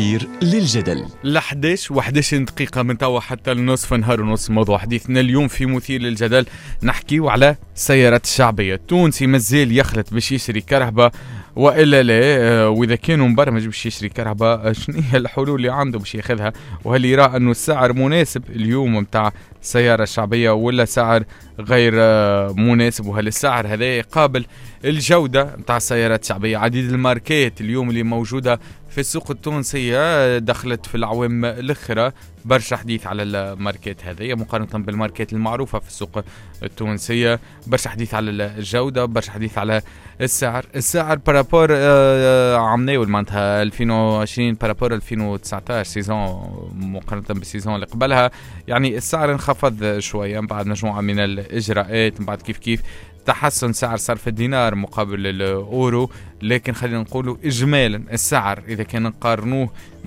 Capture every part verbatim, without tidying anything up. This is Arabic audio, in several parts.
مثير للجدل. لحداش وحداش دقيقة من توا حتى النصف نهار ونص. موضوع حديثنا اليوم في مثير للجدل نحكيو على السيارات الشعبية. التونسي مازال يخلط باش يشري كرهبة وإلا لا، وإذا كانوا مبرمج باش يشري كرهبة شنو هي الحلول اللي عنده باش ياخذها، وهل يرى أنه السعر مناسب اليوم متاع السيارة الشعبية ولا سعر غير مناسب، وهل السعر هذا يقابل الجودة متاع السيارات الشعبية. عديد الماركات اليوم اللي موجودة في السوق التونسية دخلت في العوام الأخرى برشا حديث على الماركات هذه مقارنة بالماركات المعروفة في السوق التونسية، برشا حديث على الجودة، برشا حديث على السعر. السعر بارابور عمناول معناتها ألفين وعشرين بارابور ألفين وتسعطاش سيزون مقارنة بالسيزون اللي قبلها، يعني السعر انخفض شوية بعد مجموعة من الإجراءات، بعد كيف كيف تحسن سعر صرف الدينار مقابل الأورو. لكن خلينا نقولوا إجمالا السعر إذا كان نقارنوه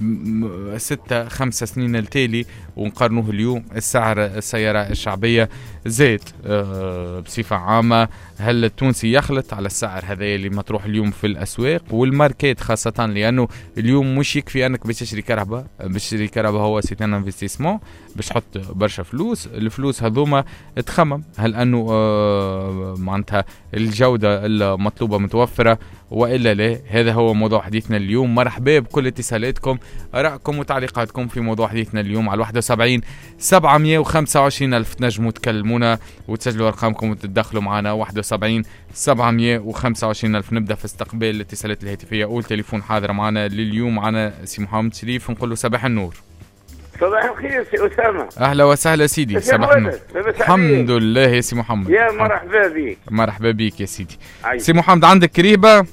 ستة خمسة سنين التالي ونقارنوه اليوم، السعر السيارة الشعبية زاد أه بصفة عامة. هل التونسي يخلط على السعر هذا اللي مطروح اليوم في الأسواق والماركات خاصة، لأنه اليوم مش يكفي أنك باش تشتري كهرباء، باش تشتري كهرباء هو سيتان انفستيسمون باش تحط برشا فلوس، الفلوس هذوما تخمم هل أنه أه معناتها الجودة المطلوبة متوفرة وإلا لا. هذا هو موضوع حديثنا اليوم. مرحبا بكل اتصالاتكم، آرائكم وتعليقاتكم في موضوع حديثنا اليوم على واحد وسبعين سبعمية وخمسة وعشرين ألف. تنجموا تكلمونا وتسجلوا أرقامكم وتتدخلوا معنا واحد وسبعين سبعمية وخمسة وعشرين ألف. نبدأ في استقبال الاتصالات الهاتفية. أول تليفون حاضر معنا لليوم معنا سي محمد شريف، نقول له صباح النور. صباح الخير سي أسامة. أهلا وسهلا سيدي. صباح النور. الحمد لله يا سي محمد. يا مرحبا بك. مرحبا بك يا سيدي. عايز. سي محمد عندك كريبة؟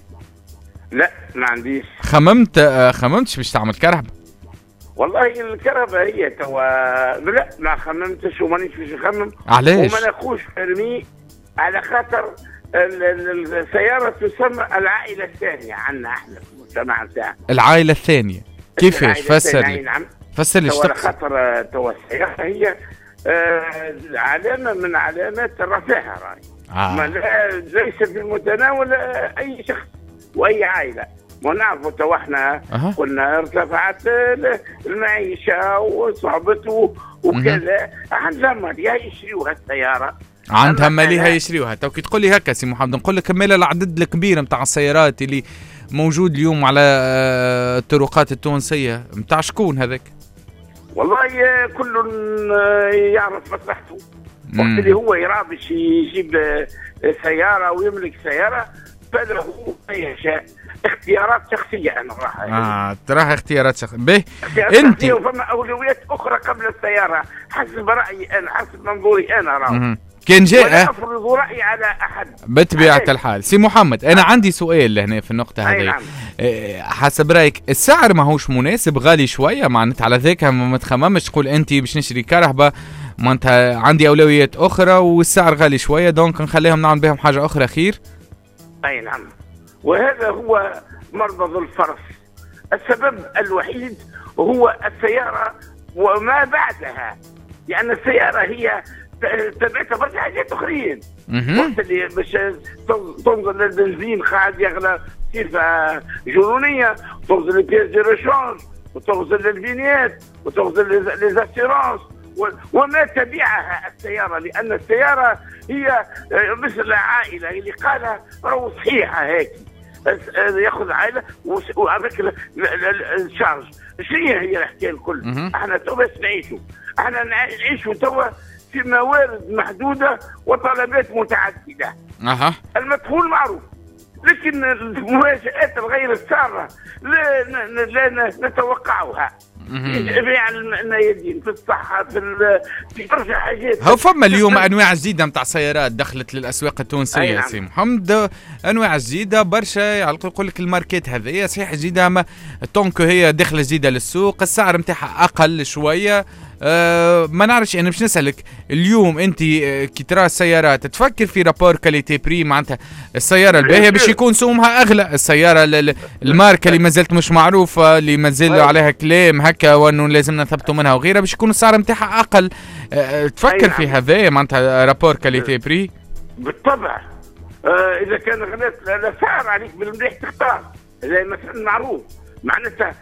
لا ما عنديش. خممت خممتش باش تعمل كرهبة؟ والله الكرهبة هي توا لا ما خممتش ومانيش باش نخمم. علاش؟ وما ناخوش فرمي على خاطر السيارة تسمى العائلة الثانية عندنا احنا في المجتمع نتاعنا. العائلة الثانية كيفاش؟ فسر لي. نعم. فسر لي ايش تقصد؟ خاطر توا السيارة هي آه علامة من علامات الرفاهة راهي. آه. ليس في المتناول أي شخص وأي عائلة. ونعرفوا تو احنا أه. قلنا ارتفعت المعيشة وصعبته وكذا، عندها ماليها يشريوها السيارة، عندها ماليها يشريوها. تو كي تقول لي هكا سي محمد نقول لك مالا العدد الكبير نتاع السيارات اللي موجود اليوم على الطرقات التونسية نتاع شكون هذاك؟ والله كل يعرف مصلحته. وقت اللي هو يرى باش يجيب سيارة ويملك سيارة فله ما يشاء. اختيارات شخصية أنا راها. آه تراها اختيارات شخصية. به أنت وفما أولويات أخرى قبل السيارة حسب رأيي أنا، حسب منظوري أنا راها. كان جاء ولا أفرض رأيي على أحد بطبيعة الحال. سي محمد أنا عندي سؤال هنا في النقطة هذه. نعم. حسب رأيك السعر ما هوش مناسب، غالي شوية معناتها على ذاك ما تخممش تقول أنت باش نشتري كرهبة معناتها عندي أولويات أخرى والسعر غالي شوية دونك نخليهم نعمل بهم حاجة أخرى خير؟ أي نعم. وهذا هو مربض الفرس. السبب الوحيد هو السيارة وما بعدها، لأن يعني السيارة هي تبعتها برشا حاجات أخرين. وقت اللي باش تنظر للبنزين قاعد يغلى صفة جنونية، تنظر للبياس دي ريشونج وتنظر للبنيات وتنظر للزاسيرونس وما تبعها السيارة، لأن السيارة هي مثل العائلة اللي قالها راهو صحيحة هيك ياخذ عائلة وهذاك الشارج. شنو هي الحكاية الكل؟ احنا تو باش نعيشوا، احنا نعيشوا توا في موارد محدودة وطلبات متعددة. اها المدخول معروف، لكن المفاجآت الغير السارة لا, لا نتوقعها. بيع الميادين في الصحة في في برشا حاجات. هو فما اليوم أنواع جديدة متاع سيارات دخلت للأسواق التونسية. نعم. سي محمد أنواع جديدة برشا يقول لك الماركات هذه صحيح جديدة، أما التونكو هي دخلة جديدة للسوق، السعر متاعها أقل شوية. أه ما نعرفش انا باش نسالك اليوم انت كي ترى السيارات تفكر في رابور كاليتي بري معناتها السياره الباهيه باش يكون سومها اغلى، السياره الماركه اللي مازالت مش معروفه اللي مازال عليها كلام هكا وانه لازم نثبتوا منها وغيرها باش يكون السعر نتاعها اقل. أه تفكر في هذا معناتها رابور كاليتي بري؟ بالطبع. أه اذا كان غلات السعر عليك بالمليح تختار زي مثلا معروف معناتها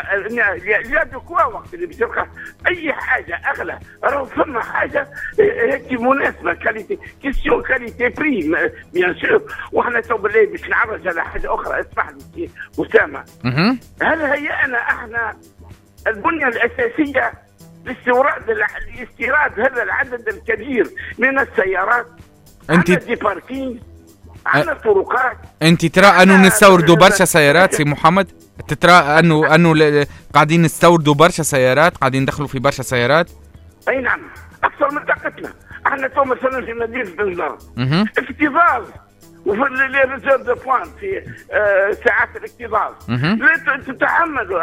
يا دوكوا وقت اللي بتلقى اي حاجه اغلى راهو ثم حاجه هيك مناسبه كاليتي كيستيون كاليتي بري بيان سور. وحنا تو بالله باش نعرج على حاجه اخرى. اسمح لي اسامه، هل هيأنا احنا البنيه الاساسيه لاستيراد لاستيراد هذا العدد الكبير من السيارات؟ انت دي باركينج، على الطرقات. انت ترى انه نستوردوا برشا سيارات سي محمد؟ ترى انه انه قاعدين نستوردوا برشا سيارات، قاعدين ندخلوا في برشا سيارات؟ اي نعم، اكثر من طاقتنا. احنا تو مثلا في مدينه بنزرت اكتظاظ، وفي لي ريزيرف دو بوان في آه ساعات الاكتظاظ لا تتحملوا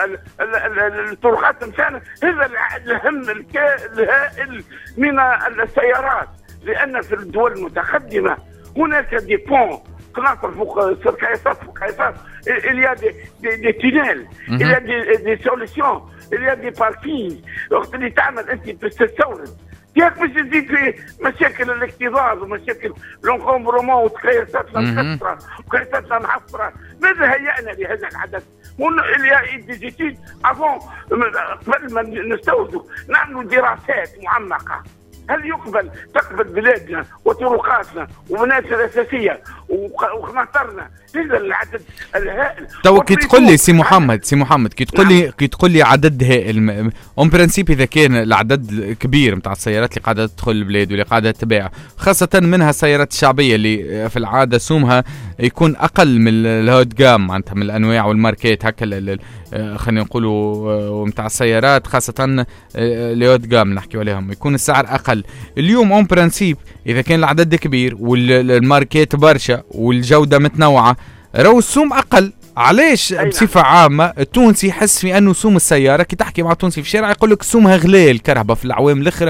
الطرقات نتاعنا. هذا الهم الهائل من السيارات، لان في الدول المتقدمه هناك دي بون قناطر فوق سركايسات فوق كايسات، il y a des des, des tunnels, il y a des, des solutions, il y a des parkings. وقت اللي تعمل انت تستورد ياك باش تزيد في مشاكل الاكتظاظ ومشاكل لونكومبرومون وتكيساتنا مكسره وكيساتنا محفره. ماذا هيأنا لهذا العدد؟ il y a des études avant قبل ما نستوردوا نعملوا دراسات معمقه. هل يقبل تقبل بلادنا وطرقاتنا ومنازل اساسيه وقناطرنا هذا العدد الهائل؟ تو كي تقول لي سي محمد سي محمد كي تقول لي كي تقول لي عدد هائل اون برانسيب، اذا كان العدد كبير نتاع السيارات اللي قاعده تدخل البلاد واللي قاعده تباع، خاصه منها السيارات الشعبيه اللي في العاده سومها يكون اقل من الهود جام معناتها من الانواع والماركات هكا خلينا نقولوا نتاع السيارات، خاصه الهود جام نحكيو عليهم يكون السعر اقل. اليوم اون برانسيب اذا كان العدد كبير والماركات برشا والجوده متنوعه راهو السوم اقل. علاش بصفه عامه التونسي يحس في انه سوم السياره كي تحكي مع تونسي في الشارع يقول لك سومها غلال الكرهبه في العوام الاخرى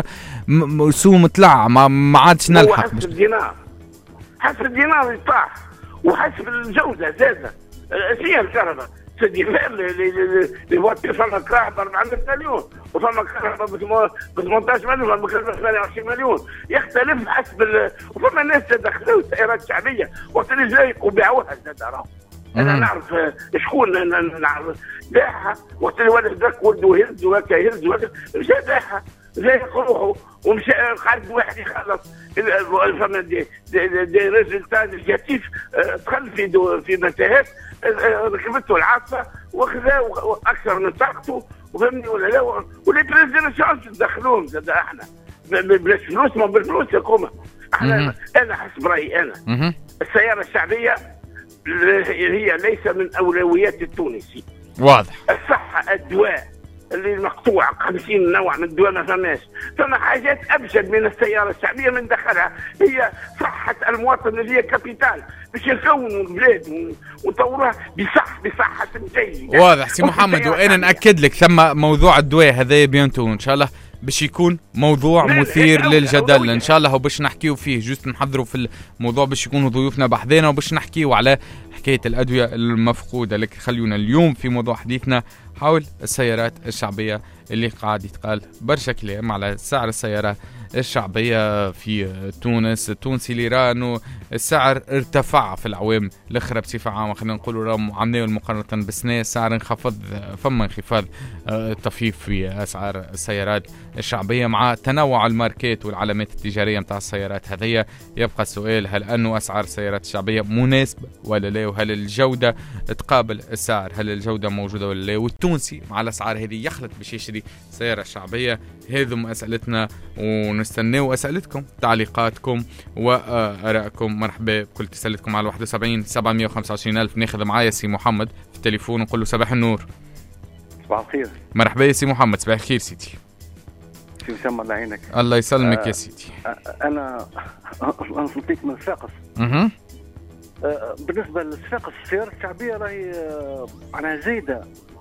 سوم طلع ما, ما عادش نلحق؟ حسب الدينار، حسب الدينار يطاح وحسب الجوده زاده. فيها الكهرباء سيدي اللي فواتير فما كهرباء أربعمائة مليون وفما كهرباء ب ثمانية عشر مليون وفما كهرباء ب ثمانية وعشرين مليون، يختلف حسب ال... وفما ناس دخلوا سيارات شعبيه وقت اللي جاي وبيعوها زاد راهو. انا نعرف شكون نعرف باعها وقت اللي ولد ذاك ولده يهز وهكا يهز وهكا مشى باعها زي روحه ومشى قعد واحد يخلص فما دي دي, دي ريزلتا نيجاتيف دخل في في متاهات ركبته العاصفه وخذا اكثر من طاقته وفهمني ولا لا. ولي بريزيدنسيون تدخلوهم زاد احنا بلاش فلوس ما بالفلوس يا كوما. احنا انا حسب رايي انا السياره الشعبيه هي ليس من اولويات التونسي. واضح. الصحه الدواء اللي مقطوع خمسين نوع من الدواء ما فماش، فما حاجات ابجد من السياره الشعبيه من دخلها هي صحه المواطن اللي هي كابيتال باش نكونوا البلاد ونطوروها بصح بصحه جيده. واضح سي محمد، وانا ناكد لك ثم موضوع الدواء هذا بيانتو ان شاء الله باش يكون موضوع مثير للجدل ان شاء الله، وباش نحكيو فيه جوست نحضروا في الموضوع باش يكونوا ضيوفنا بحذنا وباش نحكيو على حكايه الادويه المفقوده. لكن خليونا اليوم في موضوع حديثنا حول السيارات الشعبيه اللي قاعد يتقال برشا كلام على سعر السياره الشعبيه في تونس. التونسي اللي راه انه السعر ارتفع في العوام الاخرى بصفه عامه، خلينا نقولوا راه عملناه مقارنه بالسنه السعر انخفض، فما انخفاض طفيف في اسعار السيارات الشعبيه مع تنوع الماركات والعلامات التجاريه نتاع السيارات هذيا. يبقى السؤال هل انه اسعار السيارات الشعبيه مناسبه ولا لا، وهل الجوده تقابل السعر، هل الجوده موجوده ولا لا، والتونسي مع الاسعار هذه يخلط باش يشتري سياره شعبيه. هذم اسئلتنا ونستناو اسئلتكم تعليقاتكم وارائكم. مرحبا بكل تسالتكم على واحد وسبعين سبعمائة وخمسة وعشرين ألف. ناخذ معايا سي محمد في التليفون ونقول له صباح النور. صباح الخير. مرحبا يا سي محمد. صباح الخير سيدي. شو يسمى الله يعينك. الله يسلمك آه يا سيدي. انا نصلتيك من صفاقس. اها آه بالنسبه لصفاقس السيارات الشعبيه راهي معناها زايده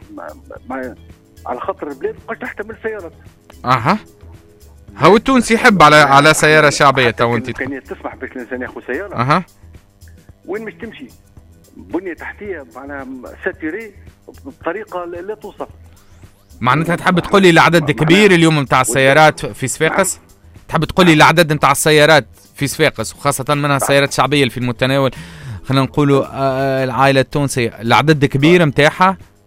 على خاطر البلاد مابقاش تحتمل سيارات. اها هو التونسي يحب على على سياره شعبيه. تو انت تسمح باش الانسان ياخذ سياره. اها وين مش تمشي بنيه تحتيه معناها ساتيري بطريقه لا توصف. معناتها تحب تقول لي العدد كبير اليوم نتاع السيارات في صفاقس؟ تحب تقول لي العدد نتاع السيارات في صفاقس وخاصه منها السيارات الشعبيه اللي في المتناول خلينا نقولوا العائله التونسيه العدد كبير نتاعها؟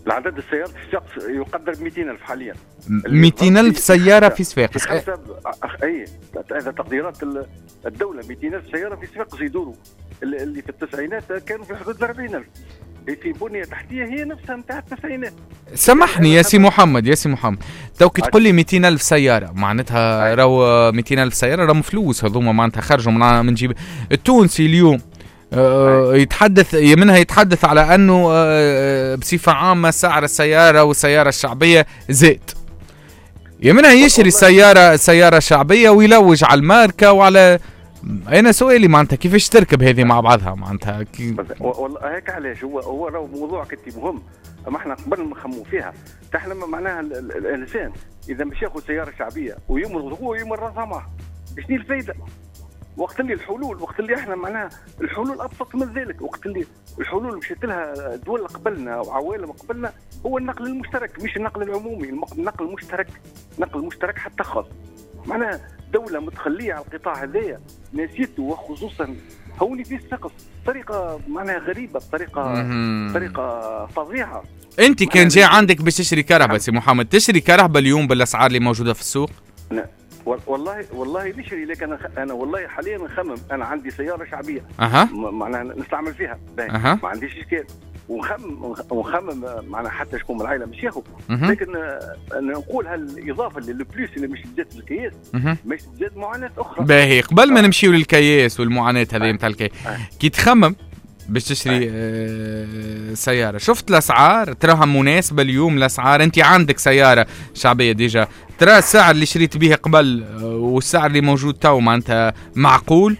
العدد السيارات في صفاقس يقدر ب مئتين ألف حاليا. مئتين ألف سيارة في صفاقس. اي هذا تقديرات الدولة. مئتين ألف سيارة في صفاقس يدوروا، اللي في التسعينات كانوا في حدود أربعين ألف. في بنية تحتية هي نفسها نتاع التسعينات. سامحني يا سي محمد، يا سي محمد تو كي تقول لي مئتين ألف سيارة معناتها راهو مئتين ألف سيارة راهم فلوس هذوما معناتها خرجوا من من جيب التونسي اليوم. آه يتحدث منها يتحدث على انه آه بصفة عامة سعر السيارة والسيارة الشعبية زاد. يمنها يشري سيارة سيارة شعبية ويلوج على الماركة وعلى. انا سؤالي معناتها كيفاش تركب هذه مع بعضها معناتها كي... والله هيك علاش هو هو راهو موضوع كتير مهم. اما احنا قبل ما نخمو فيها احنا معناها الانسان اذا مش ياخذ سياره شعبيه ويمرض هو يمرضها معه، شنو الفائده؟ وقت اللي الحلول وقت اللي احنا معناها الحلول ابسط من ذلك. وقت اللي الحلول اللي مشيت لها دول قبلنا وعوالم قبلنا هو النقل المشترك مش النقل العمومي. النقل المشترك نقل مشترك حتى خاص. معناها دولة متخلية على القطاع هذايا ناسيته، وخصوصا هوني في السقف بطريقة معناها غريبة، بطريقة بطريقة فظيعة. انت كان جاي عندك باش تشتري كهرباء سي محمد، تشتري كهرباء اليوم بالاسعار اللي موجودة في السوق؟ لا والله والله نشري، لكن انا انا والله حاليا نخمم. انا عندي سيارة شعبية اها معناها نستعمل فيها أه. ما عنديش اشكال، ونخمم ونخمم معناها حتى شكون من العائله مش ياخذ. لكن نقول هالاضافه اللي البلوس اللي مش تزاد في الكياس مش تزاد معاناه اخرى. باهي قبل ما نمشيو للكياس والمعاناه هذه نتاع الكياس، كي تخمم باش تشتري آه سياره شفت الاسعار تراها مناسبه اليوم؟ الاسعار انت عندك سياره شعبيه ديجا، ترى السعر اللي شريت به قبل آه والسعر اللي موجود تو معناتها معقول؟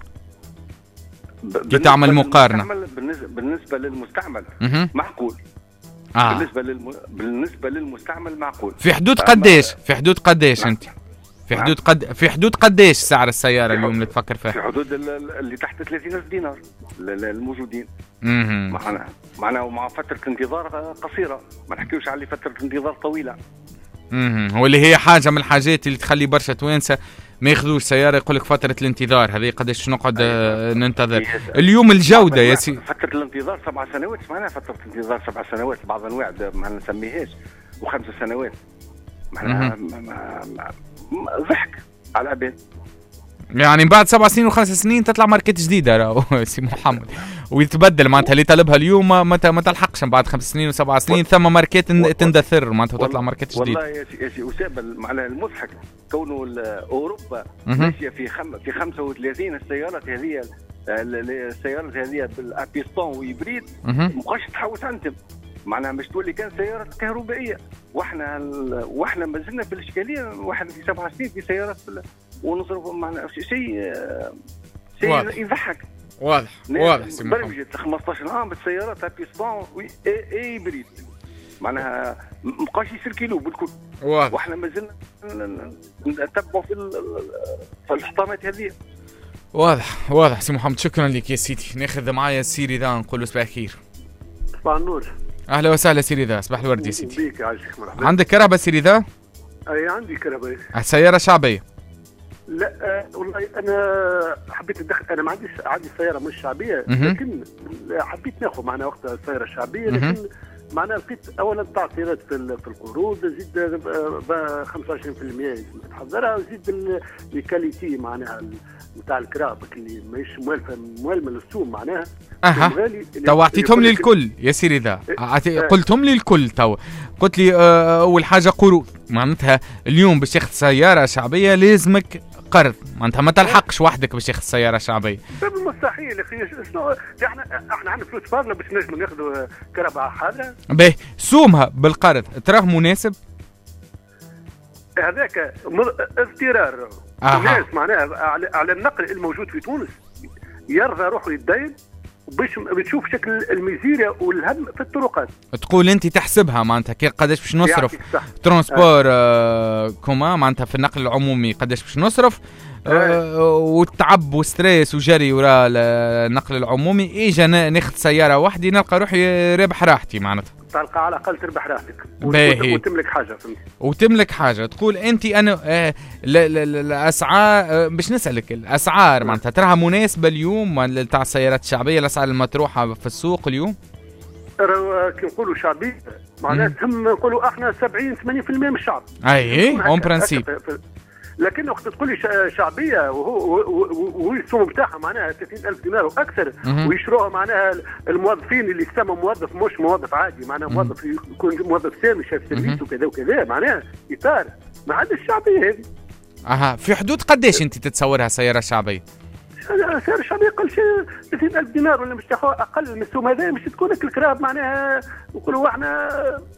كي تعمل مقارنه بالنسبه بالنسبه للمستعمل م- معقول. آه. بالنسبه للم... بالنسبه للمستعمل معقول. في حدود قديش؟ في حدود قديش انت؟ في حدود قد في حدود قديش سعر السياره اليوم اللي تفكر فيها؟ في حدود اللي تحت ثلاثين ألف دينار الموجودين. اها معنا معنا ومع فتره انتظار قصيره، ما نحكيوش على فتره انتظار طويله. اها واللي هي حاجه من الحاجات اللي تخلي برشا توانسه ما ياخذوش سياره، يقول لك فتره الانتظار هذه قداش نقعد أيوة. ننتظر. اليوم الجوده يا سي فتره الانتظار سبع سنوات، معناها فتره انتظار سبع سنوات بعض انواع ما نسميهاش، وخمس سنوات معناها ضحك على العباد. يعني بعد سبع سنين وخمس سنين تطلع ماركت جديده راهو سي محمد، ويتبدل معناتها اللي طلبها اليوم ما ما تلحقش بعد خمس سنين وسبع سنين ثم ماركت تندثر معناتها وتطلع ماركت جديد. والله يا سي يا سي اسامه معناها المضحك كونه اوروبا ماشيه في خم في خمسة وثلاثين السيارات هذه، السيارات هذه بالابيستون ويبريد مابقاش تحوس عندهم، معناها مش تولي كان سيارات كهربائيه. واحنا واحنا ما زلنا في الاشكاليه، واحد في سبع سنين في سيارات ونصرف معنا شيء شيء يضحك. واضح واضح سي محمد. برمجه خمسطاش عام بالسيارات ابيستون اي بريد، معناها مابقاش يسركلوا بالكل. واضح. واحنا ما زلنا نتبعوا في في الحطامات هذه. واضح واضح سي محمد، شكرا لك يا سيدي. ناخذ معايا سيري ذا نقول له صباح الخير. صباح النور. اهلا وسهلا سيري ذا، صباح الورد يا سيدي. بيك عايشك مرحبا. عندك كهرباء سيري ذا؟ اي عندي كهرباء. سيارة شعبية؟ لا أه والله انا حبيت ندخل، انا ما عنديش عندي سيارة مش شعبية، لكن حبيت ناخذ معنا وقت السيارة الشعبية، لكن معناها لقيت اولا تعطيلات في في القروض، زيد ب خمسة وعشرين بالمئة لازم تحضرها، وزيد الكاليتي معناها نتاع الكرابك اللي ماهيش موالفه موالمه للسوق معناها. اها تو اعطيتهم لي الكل يا سيدي ذا، قلتهم لي الكل تو قلت لي اه اول حاجه قروض، معناتها اليوم باش تاخذ سياره شعبيه لازمك قرض، معناتها ما تلحقش وحدك باش تاخذ سياره شعبيه. مستحيل يا اخي، شنو احنا احنا عندنا فلوس فاضله باش نجموا ناخذوا كهرباء حاضره. باهي سومها بالقرض تراه مناسب؟ هذاك اضطرار الناس معناها على النقل الموجود في تونس يرضى روحه يتدين باش بتشوف شكل الميزيريا والهم في الطرقات. تقول انت تحسبها معناتها كي قداش باش نصرف ترونسبور آه. كوما معناتها في النقل العمومي قداش باش نصرف آه. والتعب وستريس وجري وراء النقل العمومي، اجا ناخذ سياره وحدي نلقى روحي رابح راحتي، معناتها تلقى على الاقل تربح راحتك وتملك حاجه فهمت، وتملك حاجه. تقول انت انا آه الاسعار آه باش نسالك الاسعار معناتها تراها مناسبه اليوم تاع السيارات الشعبيه، الاسعار المطروحه في السوق اليوم؟ كي نقولوا شعبيه معناها تهم نقولوا احنا سبعين ثمانين بالمئة من الشعب. اي اون برانسيب. لكن وقت تقول لي شعبيه وهو وهو السوم بتاعها معناها ثلاثين ألف دينار واكثر ويشروها معناها الموظفين اللي يسمى موظف مش موظف عادي معناها موظف يكون موظف سامي شاف سيرفيس وكذا وكذا معناها اطار ما عندش الشعبيه هذه. اها في حدود قديش انت تتصورها سياره شعبيه؟ سيارة شعبية أقل شيء ثلاثين ألف دينار ولا مش تاخذ أقل من السوم هذا مش تكون الكراب معناها نقولوا احنا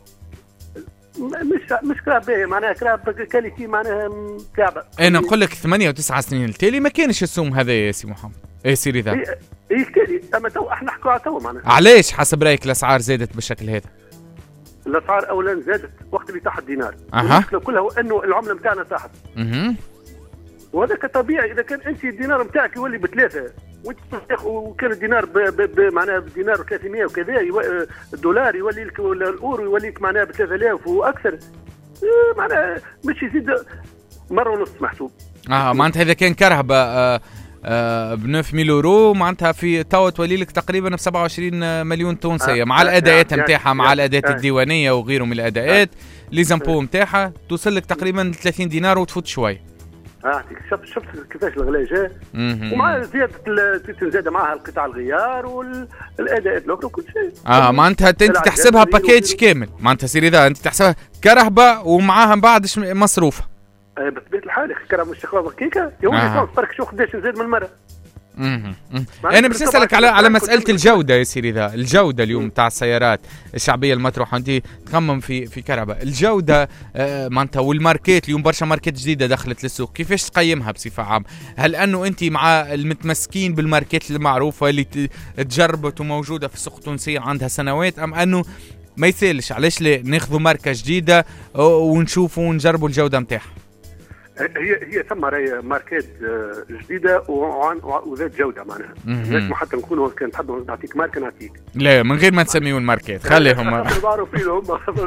مش مش كراب باهي معناها كراب كاليتي معناها كعبة. أنا نقول لك ثمانية وتسعة سنين التالي ما كانش السوم هذا يا سي محمد. إيه سيري ذا. إيه إيه التالي أما تو احنا نحكوا على تو معناها. علاش حسب رأيك الأسعار زادت بالشكل هذا؟ الأسعار أولا زادت وقت اللي تحت الدينار. أها. المشكلة كلها هو إنه العملة نتاعنا تحت. أها. وهذاك طبيعي اذا كان انت الدينار نتاعك يولي بثلاثه وانت وكان الدينار ب ب معناها بدينار ثلاثمئة وكذا الدولار يولي لك ولا الاورو يولي لك معناها ب ثلاثة آلاف واكثر معناها مش يزيد مره ونص محسوب. اه معناتها اذا كان كرهبه آه آه ب تسعة آلاف اورو معناتها في تو تولي لك تقريبا ب سبعة وعشرين مليون تونسيه آه مع الاداءات نتاعها مع الاداءات آه الديوانيه وغيره من الاداءات آه لي زامبو نتاعها توصل لك تقريبا ثلاثين دينار وتفوت شوي. اه شفت شفت كيفاش الغلاء جاء ومع زياده تنزاد معها القطع الغيار والاداءات الاخرى وكل شيء. اه معناتها انت تحسبها باكيج كامل معناتها سيري ذا انت تحسبها كرهبه ومعاها من بعد مصروفه. آه بطبيعه الحال كرهبه مش تخلص كيكه يوم آه. برك شو قداش نزاد من المره. امم انا باش نسالك على على مساله الجوده يا سيري ذا الجوده اليوم تاع السيارات الشعبيه المطروحه انت تخمم في في كرهبه الجوده آه معناتها والماركات اليوم برشا ماركات جديده دخلت للسوق كيفاش تقيمها بصفه عامه؟ هل انه انت مع المتمسكين بالماركات المعروفه اللي تجربت وموجوده في السوق التونسيه عندها سنوات ام انه ما يسالش علاش لا ناخذوا ماركه جديده ونشوفوا ونجربوا الجوده نتاعها؟ هي هي ثم راهي ماركات جديده وذات جوده معناها لازم حتى نكونوا كان تحب نعطيك ماركه نعطيك لا من غير ما تسميوا الماركات خليهم معروفين هم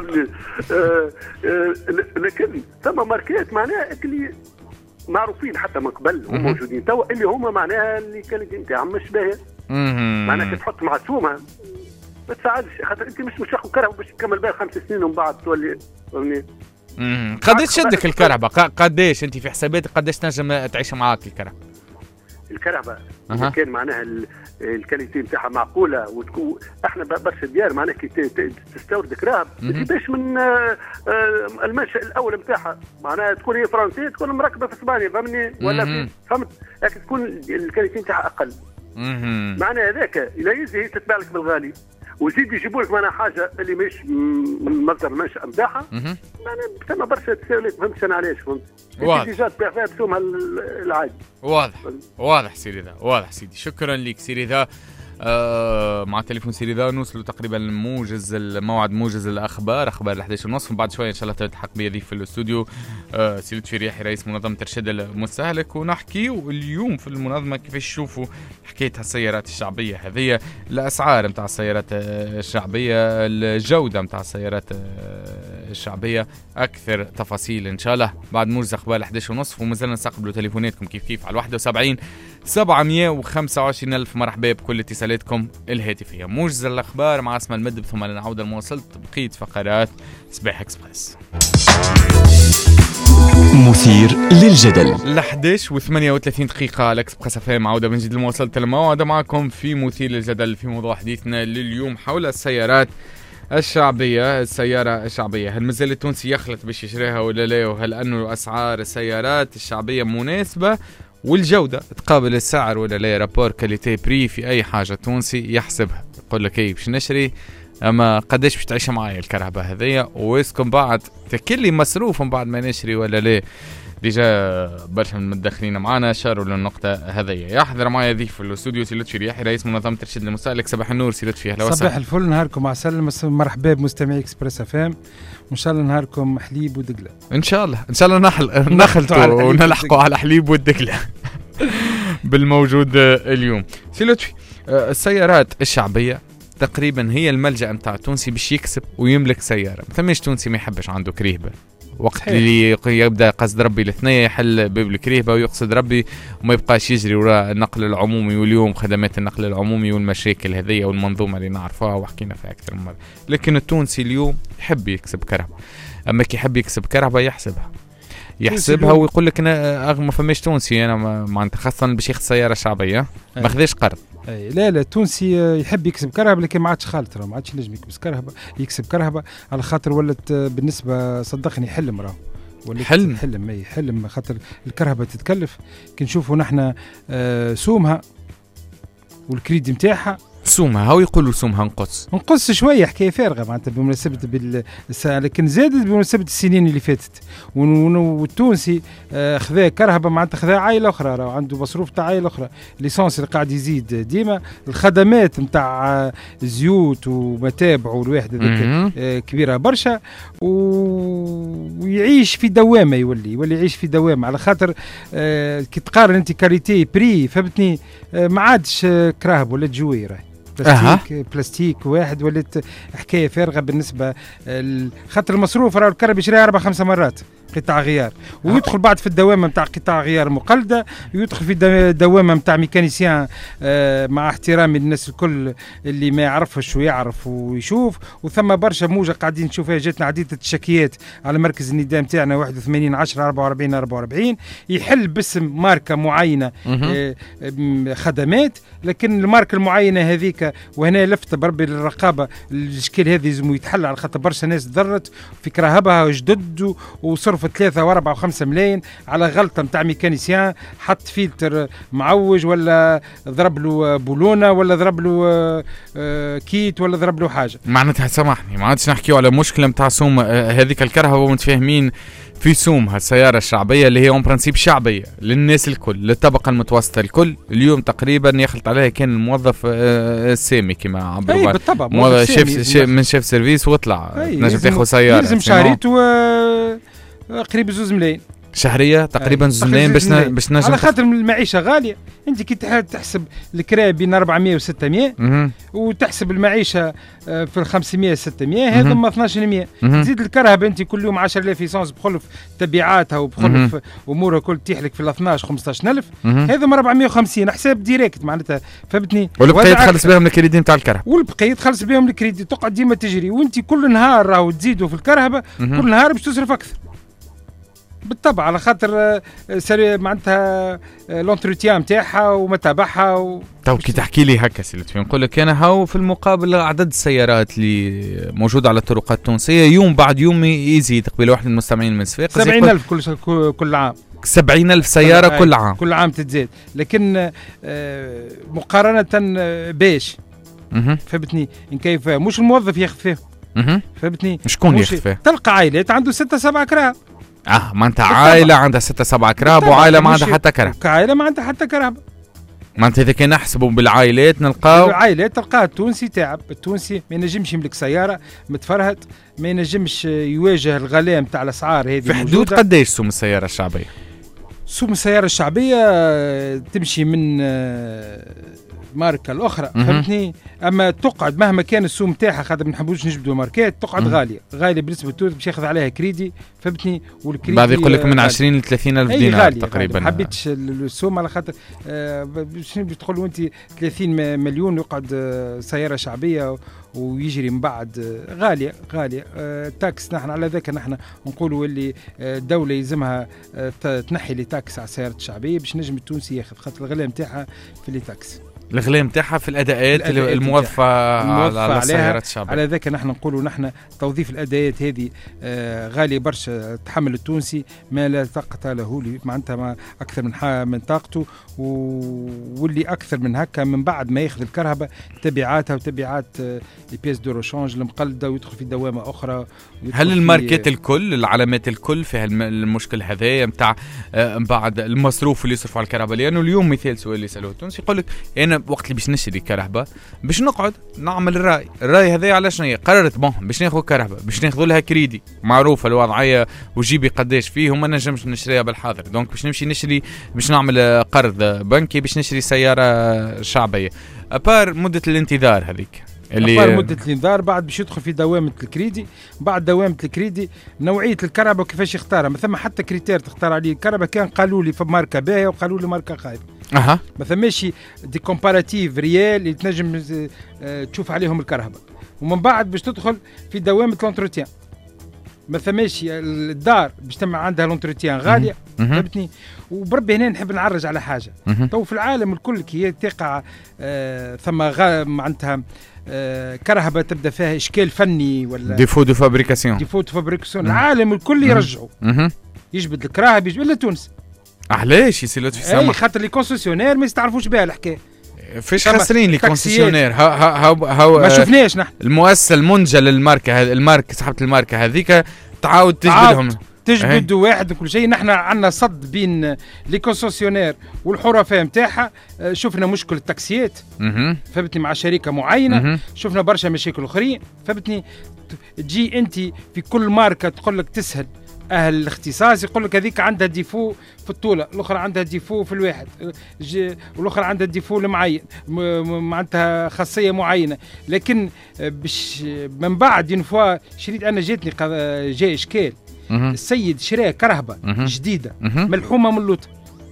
لكن ثم ماركات معناها اللي معروفين حتى من قبل هم موجودين توا اللي هما معناها اللي كاليتي نتاعهم مش باهيه معناها تحط مع سومه ما تساعدش خاطر انت مش مش تاخذ كرهبه باش تكمل بها خمس سنين ومن بعد تولي فهمني. امم قداش شدك الكرهبه؟ قداش انت في حساباتك قداش تنجم تعيش معاك الكرهبه؟ الكرهبه اذا كان معناها الكاليتي نتاعها معقوله وتكون احنا برشا ديار معناها كي تستورد كرهب ما تجيبهاش من المنشا الاول نتاعها معناها تكون هي فرنسيه تكون مركبه في اسبانيا فهمني ولا في فهمت لكن تكون الكاليتي نتاعها اقل. معناها هذاك الا يزي تتباع لك بالغالي وزيد يجيبوا لك معنا حاجه اللي مش من مصدر المنشا نتاعها معناها ثم برشا تساؤلات فهمت انا علاش فهمت واضح ديجا تبيع فيها بسومها العادي. واضح واضح سيدي ذا واضح سيدي شكرا لك سيدي ذا. آه مع تليفون سيري ذا نوصلوا تقريبا موجز الموعد موجز الاخبار اخبار الحداشر ونصف بعد شويه ان شاء الله تلتحق بي ضيف في الاستوديو آه سي لطفي رياحي رئيس منظمه ارشاد المستهلك ونحكيو اليوم في المنظمه كيفاش تشوفوا حكايه السيارات الشعبيه هذه الاسعار نتاع السيارات الشعبيه الجوده نتاع السيارات الشعبيه اكثر تفاصيل ان شاء الله بعد موجز اخبار الحداشر ونصف ومازلنا نستقبلوا تليفوناتكم كيف كيف على واحد وسبعين سبعمئة وخمسة وعشرين ألف مرحبا بكل اتصالاتكم الهاتفية. موجز الأخبار مع اسم المدب ثم لنعود المواصلة بقية فقرات صباح اكسبريس. مثير للجدل الحداش وثمانية وثلاثين دقيقة على اكسبريس اف ام. عودة من جديد لمواصلة الموعد معكم في مثير للجدل في موضوع حديثنا لليوم حول السيارات الشعبية. السيارة الشعبية هل مازال التونسي يخلط باش يشريها ولا لا؟ وهل أنه أسعار السيارات الشعبية مناسبة والجودة تقابل السعر ولا لا؟ رابور كاليتي بري في أي حاجة تونسي يحسبها يقول لك ايه باش نشري أما قداش باش تعيش معايا الكرهبة هذية ويسكن بعد تكلي مصروف من بعد ما نشري ولا لا؟ ديجا برشا من المتدخلين معانا شاروا للنقطة هذية. يحضر معايا ضيف في الاستوديو سي لطفي رياحي رئيس منظمة ارشاد المستهلك. صباح النور سي لطفي. اهلا وسهلا. صباح الفل نهاركم عسل مرحبا بمستمعي اكسبريس اف ام وان شاء الله نهاركم حليب ودقلة ان شاء الله ان شاء الله نحل نخلطوا ونلحقوا على حليب والدقلة بالموجود اليوم. سي لطفي السيارات الشعبية تقريبا هي الملجأ نتاع التونسي باش يكسب ويملك سيارة. ما ثماش تونسي ما يحبش عنده كريهبة وقت صحيح. اللي يبدا قصد ربي الاثنين يحل باب الكريبه ويقصد ربي وما يبقاش يجري وراء النقل العمومي، واليوم خدمات النقل العمومي والمشاكل هذه والمنظومه اللي نعرفها وحكينا فيها اكثر من مره. لكن التونسي اليوم يحب يكسب كرهبه، اما كي يحب يكسب كرهبه يحسبها يحسبها ويقول لك انا ما فماش تونسي انا معناتها خاصه باش ياخذ سياره شعبيه ما خذاش قرض. أي لا لا التونسي يحب يكسب كرهبه، لكن ما عادش خالط راه ما عادش ينجم يكسب كرهبه يكسب كرهبه على خاطر ولت بالنسبه صدقني حلم راه ولت حلم حلم اي حلم خاطر الكرهبه تتكلف. كي نشوفوا نحن آه سومها والكريدي نتاعها سومها هاو يقولوا سومها نقص نقص شويه حكايه فارغه معناتها بمناسبه بال لكن زادت بمناسبه السنين اللي فاتت. والتونسي آه خذا كرهبه معناتها خذا عائله اخرى راه عنده مصروف تاع عائله اخرى، ليسانس اللي قاعد يزيد ديما، الخدمات نتاع زيوت ومتابع والواحد هذاك آه كبيره برشا و... ويعيش في دوامه يولي يولي يعيش في دوامه على خاطر آه كي تقارن انت كاريتي بري فهمتني آه ما عادش آه كراهب ولا جويره بلاستيك أه. بلاستيك واحد ولات حكايه فارغه بالنسبه خاطر المصروف راه الكرب يشريها اربع خمسه مرات قطاع غيار ويدخل بعد في الدوامه نتاع قطاع غيار مقلده، ويدخل في الدوامه نتاع ميكانيسيان آه مع احترامي للناس الكل اللي ما يعرفش ويعرف ويشوف. وثم برشا موجه قاعدين نشوفها جاتنا عديده الشكيات على مركز النداء نتاعنا واحد وثمانين عشرة أربعة وأربعين أربعة وأربعين يحل باسم ماركه معينه آه خدمات، لكن الماركه المعينه هذيك وهنا لفت بربي للرقابه الاشكال هذه لازم يتحل على خاطر برشا ناس ضرت في كراهبها جدد وصرف ثلاثة وأربعة وخمسة ملايين على غلطة متاع ميكانيسيان حط فلتر معوج ولا ضرب له بولونة ولا ضرب له كيت ولا ضرب له حاجة. معناتها سامحني ما عادش نحكيو على مشكلة متاع سوم هذيك الكرهبة ومتفاهمين في سومها السيارة الشعبية اللي هي اون برانسيب شعبية للناس الكل للطبقة المتوسطة الكل. اليوم تقريبا يخلط عليها كان الموظف السامي كما عبروا أي بالطبع موظف شيف شيف من شيف سيرفيس واطلع نجم تاخذ سيارة لازم شهريته قريب زوز ملايين شهرية تقريبا زوز ملايين باش باش نجم على خاطر المعيشة غالية. انت كي تحسب الكراء بين أربعمية وستمية وتحسب المعيشة في الخمسمية ستمية هذا ما اثناش بالمية تزيد الكرهبة انت كل يوم عشرة آلاف ايسانس بخلف تبعاتها وبخلف امورها كل تيحلك في اثناش خمسطاش ألف هذا ما أربعمية وخمسين حساب ديريكت معناتها فهمتني. والبقية تخلص بهم الكريدي نتاع الكرهبة والبقية تخلص بهم الكريدي تقعد ديما تجري وانت كل نهار راهو تزيدوا في الكرهبة كل نهار باش تصرف اكثر بالطبع على خاطر معناتها لونتروتيان نتاعها ومتابعها و... تو كي تحكي لي هكا سي لطفي نقول لك انا هاو في المقابل عدد السيارات اللي موجوده على الطرقات التونسيه يوم بعد يوم يزيد. قبل واحد من المستمعين من السفاق سبعين ألف كل كل عام سبعين ألف سياره كل, كل عام كل عام تتزاد، لكن مقارنه باش فهمتني ان كيف مش الموظف ياخذ فيه فهمتني شكون ياخذ فيه. تلقى عائلات عنده ستة سبعة كراهب اه ما انت عائله عندها ستة سبعة كراب وعائله ما عندها حتى كراب كعائله ما عندها حتى كراب ما انت اذا كان نحسبوا بالعائلات نلقاو العائلات تلقاه التونسي تعب. التونسي ما ينجمش يملك سياره متفرهد ما ينجمش يواجه الغلاء نتاع الاسعار هذه في حدود قداش سوم السياره الشعبيه؟ سوم السياره الشعبيه تمشي من ماركه الاخرى فهمتني. اما تقعد مهما كان السوم نتاعها خاطر ما نحبوش نجبدوا ماركات تقعد مم. غاليه غاليه بالنسبه للتونس باش ياخذ عليها كريدي فهمتني. والكريدي بعد يقول لك من عشرين ل ثلاثين الف دينار تقريبا. ما حبيتش السوم على خاطر آه باش تقولوا انت ثلاثين مليون يقعد آه سياره شعبيه ويجري من بعد غاليه غاليه آه تاكس. نحن على ذاك نحن نقولوا اللي الدوله يلزمها آه تنحي لي تاكس على السيارات الشعبيه باش نجم التونسي ياخذ خاطر الغلاء نتاعها في لي تاكس الغلاء نتاعها في الاداءات الموظفه على السيارات الشعبيه. على ذاك نحن نقولوا نحن توظيف الاداءات هذه آه غالي برشا تحمل التونسي ما لا طاقه له معناتها ما اكثر من من طاقته واللي اكثر من هكا من بعد ما ياخذ الكرهبه تبعاتها وتبعات آه البيس دو روشانج المقلده ويدخل في دوامه اخرى. هل الماركات الكل العلامات الكل في المشكل هذايا نتاع آه بعد المصروف اللي يصرف على الكرهبه؟ لانه اليوم مثال سؤال اللي سالوه التونسي يقول لك انا وقت اللي باش نشري كرهبه باش نقعد نعمل الراي الراي هذا على شنو قررت بون باش ناخذ كرهبه باش ناخذ لها كريدي معروفه الوضعيه وجيبي قداش فيه وما نجمش نشريها بالحاضر دونك باش نمشي نشري باش نعمل قرض بنكي باش نشري سياره شعبيه. ابار مده الانتظار هذيك اللي مده الانذار، بعد باش يدخل في دوامه الكريدي، بعد دوامه الكريدي نوعيه الكهرباء وكيفاش يختارها. ما ثم حتى كريتير تختار عليه الكهرباء، كان قالوا لي في ماركه باهيه وقالوا لي ماركه خايبه. اها ما ثماش دي كومباراتيف ريال اللي تنجم تشوف عليهم الكهرباء. ومن بعد باش تدخل في دوامه لونتروتيان، ما ثماش الدار باش تم عندها لونتروتيان غاليه، فهمتني. وبربي هنا نحب نعرج على حاجه، تو في العالم الكل كي تقع آه ثم غا معناتها آه كرهبه تبدا فيها اشكال فني ولا ديفو دو فابريكاسيون ديفو دو فابريكاسيون العالم الكل يرجعوا يجبد الكراهب يجبد الا تونس. علاش يصير لطفي سامح؟ اي خاطر لي كونسيسيونير ما يستعرفوش بها الحكايه. فيش خاسرين لي كونسيسيونير ها ها ها ما شفناش نحن المؤسسه المنتجه للماركه هذه، الماركه صاحبه الماركه هذيك تعاود تجبدهم تجبد واحد وكل شيء. نحن عندنا صد بين لي كونسيسيونير والحرفاء نتاعها. شفنا مشكل التاكسيات فهمتني مع شركه معينه، شفنا برشا مشاكل اخرين فهمتني. تجي انت في كل ماركه تقول لك تسهل اهل الاختصاص، يقول لك هذيك عندها ديفو في الطوله، الاخرى عندها ديفو في الواحد، والاخرى عندها ديفو المعين معناتها خاصيه معينه. لكن باش من بعد اون فوا شريت انا جاتني جاي اشكال، السيد شرا كرهبه جديده ملحومه من اللوطه،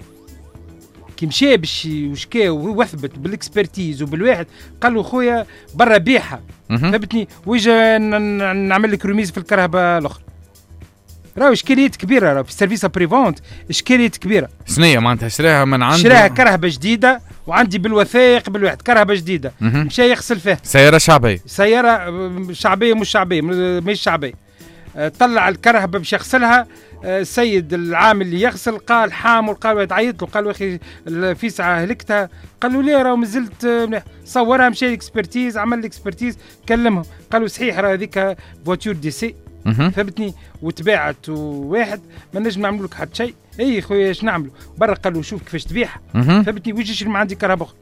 كي مشى باش وشكا وثبت بالاكسبرتيز وبالواحد قال له خويا برا بيعها فهمتني، ويجا نعمل لك رميز في الكرهبه الاخرى. راهو اشكاليات كبيره، راهو في السيرفيس بريفونت اشكاليات كبيره. شنية معناتها شراها من عنده؟ شراها كرهبه جديده وعندي بالوثائق بالواحد كرهبه جديده، مشى يغسل فيها. سياره شعبيه؟ سياره شعبيه مش شعبيه مش شعبيه. طلع الكرهبه باش يغسلها، السيد العامل اللي يغسل قال حامل، قال تعيط له، قال له اخي الفيسعه هلكتها، قال له ليه راهو مازلت مليح. صورها مشى الاكسبرتيز، عمل الاكسبرتيز، كلمهم قالوا صحيح راه هذيك فواتور دي سي فهمتني، وتباعت واحد ما نجم نعملوا لك حتى شيء. اي خويا اش نعملوا برا؟ قالوا شوف كيفاش تبيعها فهمتني، ويجي يشري ما عندي كهرباء اخرى.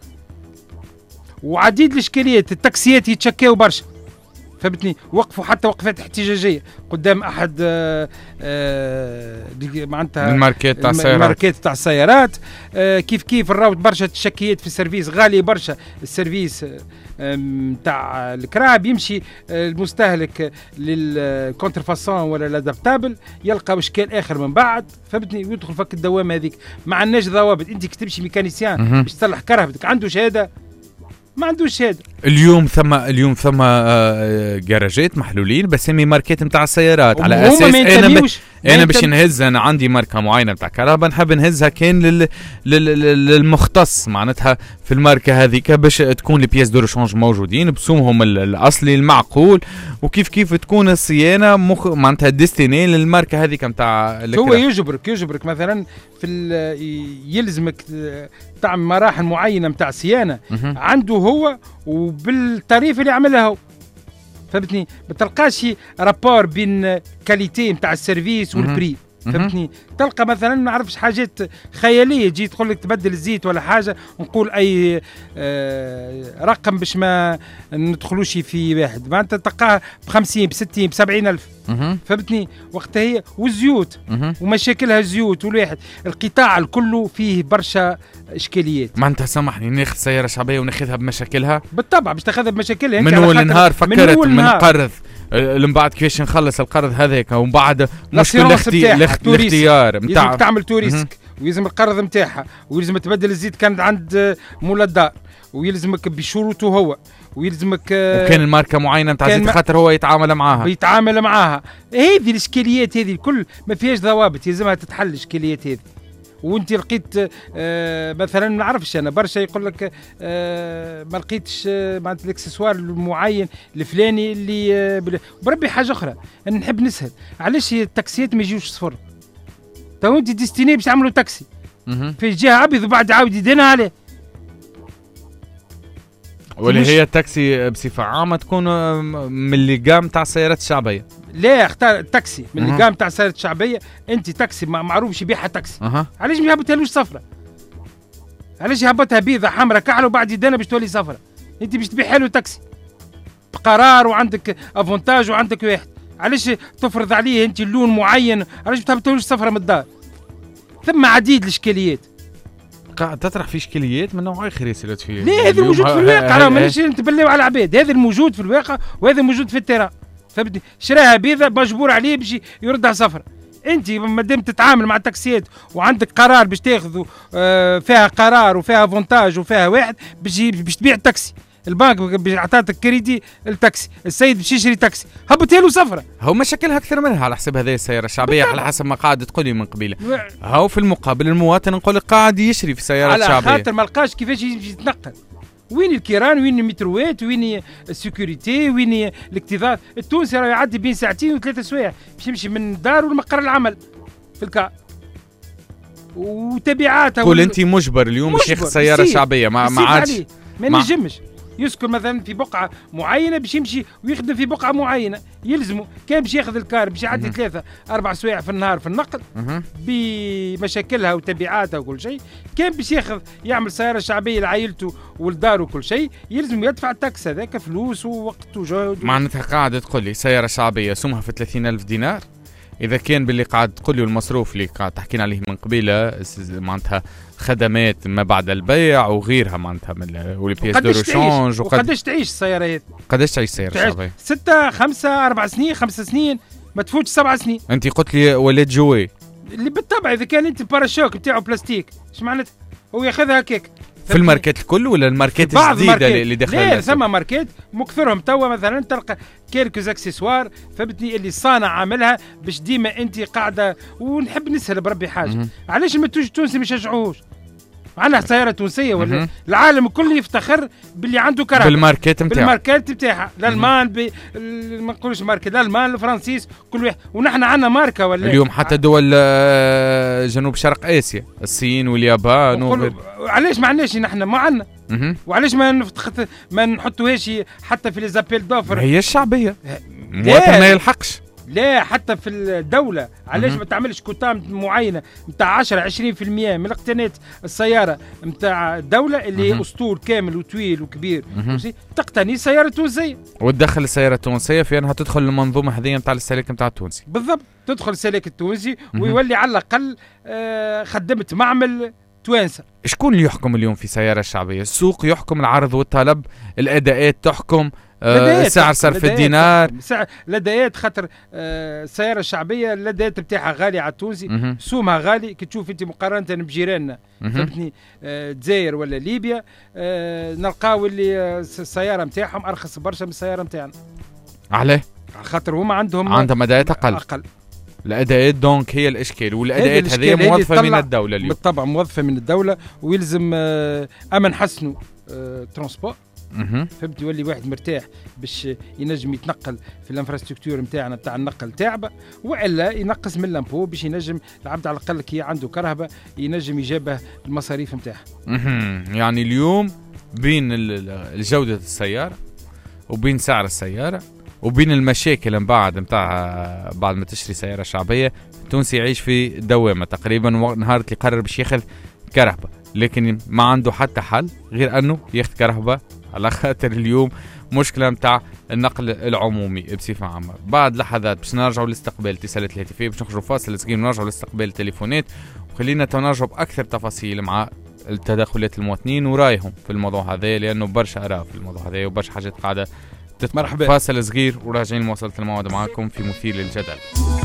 وعديد الاشكاليات، التاكسيات يتشكاو برشا فهمتني، وقفوا حتى وقفات احتجاجيه قدام احد آآ آآ معناتها الماركات تاع السيارات، الماركات تاع السيارات. كيف كيف الراوت برشا تشكيات في السيرفيس غالي برشا. السيرفيس تاع الكراب يمشي المستهلك للكونترفاسون ولا لادابتابل يلقى اشكال اخر من بعد فهمتني، ويدخل فك الدوامه هذيك. ما عندناش ضوابط، انت كتمشي ميكانيسيان باش تصلح كرهبتك عنده شهاده؟ ما عندوش شهاده. اليوم ثم اليوم ثم جراجات محلولين بسمي ماركات نتاع السيارات على اساس انا ب... انا باش نهز، انا عندي ماركه معينه نتاع كهرباء نحب نهزها كان لل... لل... للمختص معناتها في الماركه هذيك باش تكون لي بياس دو ريشونج موجودين بسومهم الاصلي المعقول، وكيف كيف تكون الصيانه مخ... معناتها ديستيني للماركه هذيك نتاع. هو يجبرك يجبرك مثلا في ال... يلزمك تعمل مراحل معينه نتاع صيانه عنده هو وبالتاريف اللي عملها هو فهمتني. ما تلقاش رابور بين كاليتي نتاع السيرفيس والبري فهمتني. تلقى مثلا ما نعرفش حاجات خياليه، تجي تقول لك تبدل الزيت ولا حاجه، نقول اي آه رقم باش ما ندخلوش في واحد، معناتها تلقاها ب خمسين ب ستين ب سبعين الف فهمتني. وقتها هي والزيوت ومشاكلها الزيوت والواحد القطاع الكله فيه برشا اشكاليات. ما انت سامحني ناخذ سياره شعبيه وناخذها بمشاكلها بالطبع باش تاخذها بمشاكلها. من اول النهار فكرت من قرض من بعد كيفاش نخلص القرض هذاك، ومن بعد مشكل الاختي... الاختيار نتاع لازم تعمل توريسك ويلزم القرض نتاعها ويلزم تبدل الزيت كانت عند مولا الدار ويلزمك بشروطه هو ويلزمك وكان الماركه معينه نتاع زيت خاطر هو يتعامل معاها يتعامل معاها. هذه الاشكاليات هذه الكل ما فيهاش ضوابط، يلزمها تتحل الاشكاليات هذه. وانت لقيت آه مثلا ما نعرفش انا برشا يقول لك آه ما لقيتش آه معناتها الاكسسوار المعين الفلاني اللي آه بربي حاجه اخرى. انا نحب نسهل علاش التاكسيات ما يجيوش صفر. تو انت ديستيني باش تعملوا تاكسي في جهه ابيض وبعد عاود يدينا عليه. واللي هي التاكسي بصفه عامه تكون من اللي قام تاع السيارات الشعبيه. لا اختار التاكسي من اللي قام تاع السيارات الشعبيه. انت تاكسي معروف باش يبيعها تاكسي أه. علاش ما يهبطهالوش صفرة؟ علاش يهبطها بيضه حمراء كحله وبعد يدنا باش تولي صفرة؟ انت باش تبيعها له تاكسي بقرار وعندك افونتاج وعندك واحد، علاش تفرض عليه انت اللون معين؟ علاش ما تهبطهالوش صفرة من الدار؟ ثم عديد الاشكاليات. قاعد تطرح في اشكاليات من نوع اخر يا سي لطفي. لا هذا موجود في الواقع، راه مانيش نتبلاو على العباد، هذا الموجود في الواقع وهذا موجود في التيران. فهمتني؟ شراها بيضة مجبور عليه باش يردها صفرا. انت مادام تتعامل مع التاكسيات وعندك قرار باش تاخذ آه فيها قرار وفيها فونتاج وفيها واحد باش باش تبيع التاكسي، البنك عطاتك كريدي التاكسي، السيد باش يشري تاكسي هبطها له صفرة. هو مشاكلها اكثر منها على حسب هذه السياره الشعبيه على حسب ما قاعد تقولي من قبيله. هو في المقابل المواطن نقول لك قاعد يشري في سياره على شعبيه على خاطر ما لقاش كيفاش يتنقل. وين الكيران، وين المتروات، وين السيكوريتي، وين الاكتظاظ. التونسي راه يعدي بين ساعتين وثلاثة سوايع باش يمشي من الدار لمقر العمل في الكا وتبعاتها. قول انت مجبر اليوم باش ياخذ سياره شعبيه ما ما عادش ما نجمش يسكن مثلا في بقعه معينه باش يمشي ويخدم في بقعه معينه، يلزمه كان باش ياخذ الكار باش يعدي ثلاثه اربع سوايع في النهار في النقل بمشاكلها وتبعاتها وكل شيء، كان باش ياخذ يعمل سياره شعبيه لعائلته ولداره وكل شيء يلزم يدفع التاكس هذاك فلوس ووقت وجهد. معناتها قاعده تقول لي سياره شعبيه سمها في ثلاثين ألف دينار، اذا كان باللي قاعد تقول لي المصروف اللي قاعد تحكينا عليه من قبيله معناتها خدمات ما بعد البيع وغيرها معناتها من والبياس دو ريشانج. وقداش تعيش السياره هذه؟ قداش تعيش السياره الشعبيه؟ ستة خمسة أربع سنين خمس سنين ما تفوتش سبع سنين. انت قلت لي ولاد جوي اللي بالطبع اذا كان انت الباراشوك بتاعه بلاستيك ايش معناتها؟ هو ياخذها هكاك في الماركات الكل ولا الماركات الجديده اللي داخله؟ لا ثم ماركات مكثرهم توا مثلا تلقى كيركوز اكسسوار فهمتني اللي صانع عاملها باش ديما انت قاعده. ونحب نسهل بربي حاجه، علاش ما توجد تونسي ما يشجعوش؟ معنا سياره تونسيه ولا العالم الكل يفتخر باللي عنده كرهبه بالماركات نتاعها بالماركات نتاعها الالمان ب... ما نقولش ماركه الالمان الفرنسيس كل واحد. ونحن عندنا ماركه ولا اليوم حتى دول جنوب شرق اسيا الصين واليابان وكل... علاش ما عندناش نحن ما عندنا وعلاش ما نفتخ... ما نحطوهاش حتى في ليزابيل دوفر؟ هي الشعبيه المواطن ما يلحقش. لا حتى في الدولة علاش ما تعملش كوتا معينة نتاع عشرة عشرين بالمئة من اقتناء السيارة نتاع الدولة اللي هي أسطول كامل وطويل وكبير تقتني سيارة تونسية وتدخل السيارة التونسية في أنها تدخل المنظومة هذه نتاع الاستهلاك نتاع التونسي. بالضبط تدخل السلاك التونسي ويولي على الأقل آه خدمت معمل توانسة. شكون اللي يحكم اليوم في سيارة الشعبية؟ السوق يحكم، العرض والطلب، الأداءات تحكم، آه سعر صرف الدينار، سعر لديات خاطر آه السياره الشعبيه اللديات بتاعها غاليه على التونسي، سومها غالي كي تشوف انت مقارنه بجيراننا فهمتني الجزائر آه ولا ليبيا آه نلقاو اللي السياره نتاعهم ارخص برشا من السياره نتاعنا. علاه؟ خاطر هما عندهم عندهم اداءات اقل اقل الاداءات دونك هي الاشكال والاداءات هذه موظفه من الدوله اليوم. بالطبع موظفه من الدوله ويلزم آه اما نحسنوا آه ترونسبور فهمت يولي واحد مرتاح باش ينجم يتنقل في الانفراستركتور نتاعنا نتاع النقل تاعبه، والا ينقص من اللامبو باش ينجم العبد على الاقل كي عنده كرهبه ينجم يجابه المصاريف نتاعها. يعني اليوم بين الجوده السياره وبين سعر السياره وبين المشاكل من بعد نتاع بعد ما تشتري سياره شعبيه التونسي يعيش في دوامه تقريبا نهار اللي قرر باش ياخذ كرهبه، لكن ما عنده حتى حل غير انه ياخذ كرهبه على خاطر اليوم مشكله نتاع النقل العمومي بصفه عامه. بعد لحظات باش نرجعوا لاستقبال الاتصالات الهاتفيه باش نخرجوا فاصل صغير ونرجعوا لاستقبال التليفونات، وخلينا تنرجعوا باكثر تفاصيل مع التدخلات المواطنين ورايهم في الموضوع هذا، لانه برشا اراء في الموضوع هذا وبرشا حاجات قاعده مرحبا. فاصل صغير وراجعين مواصلة الموعد معكم في مثير للجدل.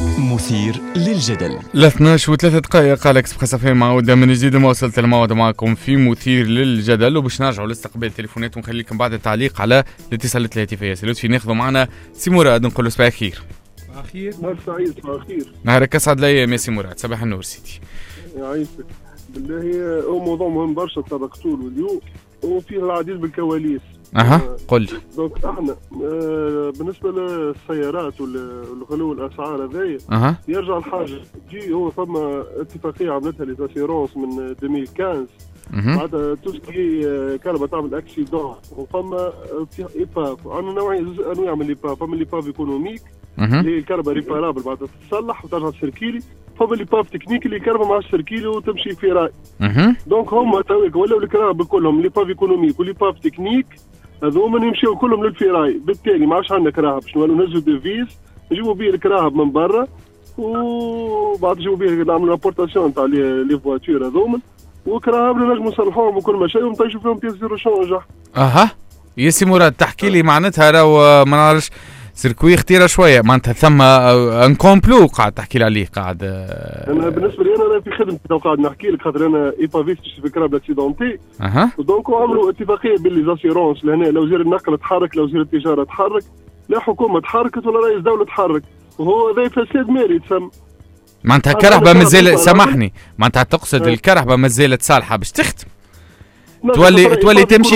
مثير للجدل ل اثناش وثلاثة دقائق على اكسبريس اف ام معودة من جديد مواصلة الموعد معكم في مثير للجدل، وباش نرجعوا لاستقبال التليفونات ونخليكم بعد التعليق على الاتصالات الهاتفية. سي لطفي ناخذوا معنا سي مراد نقول له صباح الخير. صباح الخير. نهار سعيد. صباح الخير. نهارك اسعد ليا يا سي مراد. صباح النور سيدي. يعيشك بالله. هو موضوع مهم برشا تطرقتوا له اليوم وفيه العديد بالكواليس. اها قل لي. دونك احنا آه بالنسبه للسيارات والغلو الاسعار هذايا اها يرجع الحاجه تجي هو ثم اتفاقيه عملتها لي زاسيرونس من ألفين وخمسطاش بعد توسكي كهرباء تعمل اكسيدون وفما ايباف. عندنا نوعين انواع من الايباف، فما الايباف ايكونوميك اللي هي الكهرباء ريبارابل بعد تصلح وترجع تسركيلي، فما الايباف تكنيك اللي الكهرباء ما عادش تسركيلي وتمشي في راي. دونك هما تويك ولاو الكهرباء كلهم الايباف ايكونوميك والايباف تكنيك هذوما يمشيو كلهم للفراي، بالتالي ما عادش عندنا كراهب باش نولوا ننزلوا ديفيز نجيبوا بيه الكراهب من برا وبعد نجيبوا بيه نعملوا امبورتاسيون تاع لي فواتور هذوما وكراهب نجم نصلحوهم وكل ما شيء ونطيشوا فيهم بيس زيرو شونج. اها ياسي مراد تحكي لي معناتها راهو ما نعرفش سيركوي اختيره شويه معناتها ثم ان كومبلو قاعد تحكي لي عليه قاعد. انا بالنسبه لي انا في خدمتي تو قاعد نحكي لك خاطر انا ايبافيست في كراب اكسيدونتي. اها دونك عملوا اتفاقيه باللي زاسيرونس لهنا لو وزير النقل تحرك لو وزير التجاره تحرك لا حكومه تحركت ولا رئيس دوله تحرك وهو ذا فساد مالي تسمى. معناتها الكرهبه مازال سامحني معناتها تقصد الكرهبه مازالت صالحه باش تخدم تولي تولي تمشي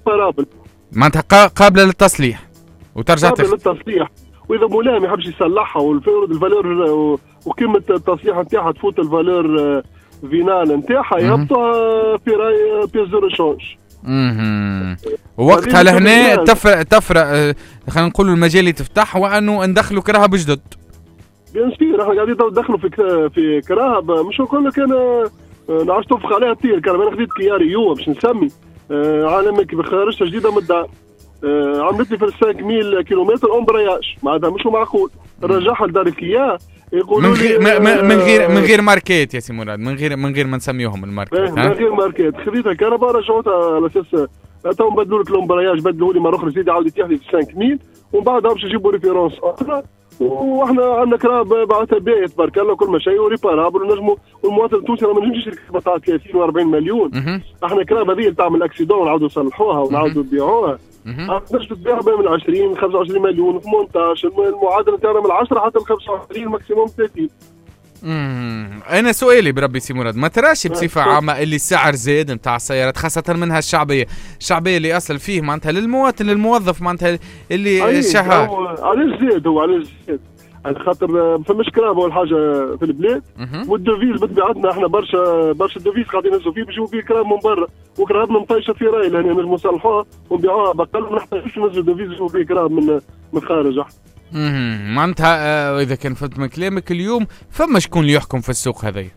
معناتها قابله للتصليح وترجع قابله للتصليح واذا مولاها ما يحبش يصلحها والفيرود الفالور وقيمه التصليح نتاعها تفوت الفالور فينال نتاعها يهبطوا في راي بيس دو ريشونج. اها وقتها لهنا تفرق تفرق خلينا نقولوا المجال يتفتح وانه ندخلوا كرهب جدد. بيان سير احنا قاعدين ندخلوا في في كرهب مش نقول لك انا نعرفش تنفخ عليها طير كرهب. انا خديت كياري يو باش نسمي عالمك بخارجه جديده من الدار عملت لي في خمسمية كيلومتر امبرياج معناتها مش معقول نرجعها لدار الكيا يقولوا من غير من غير من غير ماركات يا سي مراد من غير من غير ما نسميوهم الماركات. من غير ماركات خذيتها كهرباء رجعتها على اساس تو نبدلوا لك الامبرياج بدلوا لي مره اخرى زيد عاود يتيح لي في خمسمية ومن بعدها باش يجيبوا ريفيرونس اخرى واحنا عندنا كراب بعثها باهيه تبارك الله كل ما شيء وريبارابل ونجموا والمواطن التونسي ما نجمش يشري قطعه ثلاثين وأربعين مليون. احنا كراب هذه تعمل اكسيدون ونعاودوا نصلحوها ونعاودوا نبيعوها نقدرش تبيعها بين من عشرين خمسة وعشرين مليون في مونتاج المعادله تاعنا من عشرة حتى ل خمسة وعشرين ماكسيموم ثلاثين. امم انا سؤالي بربي سي مراد ما تراش بصفه عامه اللي السعر زاد نتاع السيارات خاصه منها الشعبيه الشعبيه اللي اصل فيه معناتها للمواطن للموظف معناتها اللي شهر علاش زاد هو علاش زاد على خاطر ما فماش كراب اول حاجه في البلاد والدوفيز بطبيعتنا احنا برشا برشا الدوفيز قاعدين نهزوا فيه باش يجيبوا فيه كراب من برا وكرابنا مطيشه في راي لان نجموا نصلحوها ونبيعوها بقل ما نحتاجوش ننزلوا دوفيز يجيبوا فيه كراب من من الخارج. امم معناتها آه اذا كان فهمت من كلامك اليوم فما شكون اللي يحكم في السوق هذايا؟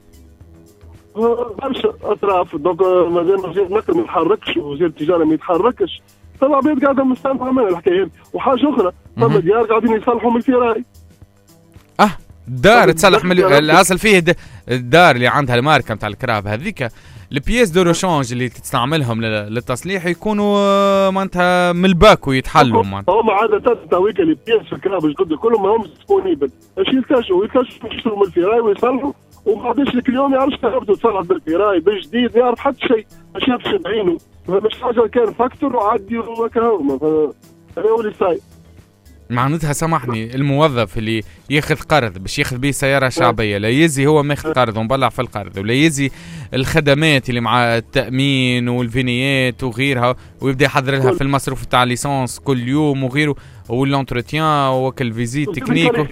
برشا اطراف دونك مازال وزير النقل ما يتحركش وزير التجاره ما يتحركش فما عباد قاعده مستمتعه من الحكايه. وحاجه اخرى فما ديار قاعدين يصلحوا من الفراي. اه دار تصلح من الاصل فيه الدار اللي عندها الماركه نتاع الكراب هذيك البياس دو ريشونج اللي تستعملهم للتصليح يكونوا معناتها من الباكو يتحلوا معناتها. هم عاده تويك اللي بياس في الكراب الجدد كلهم ما هم ديسبونيبل باش يلتجوا يلتجوا يشتروا من الفراي ويصلحوا وما عادش لك اليوم يعرفش تهبطوا تصلح بالفراي بالجديد يعرف حتى شيء ما شافش بعينه مش حاجه كان فاكتور وعدي وكهو هذا هو اللي صاير. معناتها سامحني الموظف اللي ياخذ قرض باش ياخذ به سياره شعبيه لا يزي هو ماخذ قرض ومبلع في القرض ولا يزي الخدمات اللي مع التامين والفينيات وغيرها ويبدا يحضر لها في المصروف تاع الليسانس كل يوم وغيره والانتروتيان وكل فيزيت تكنيك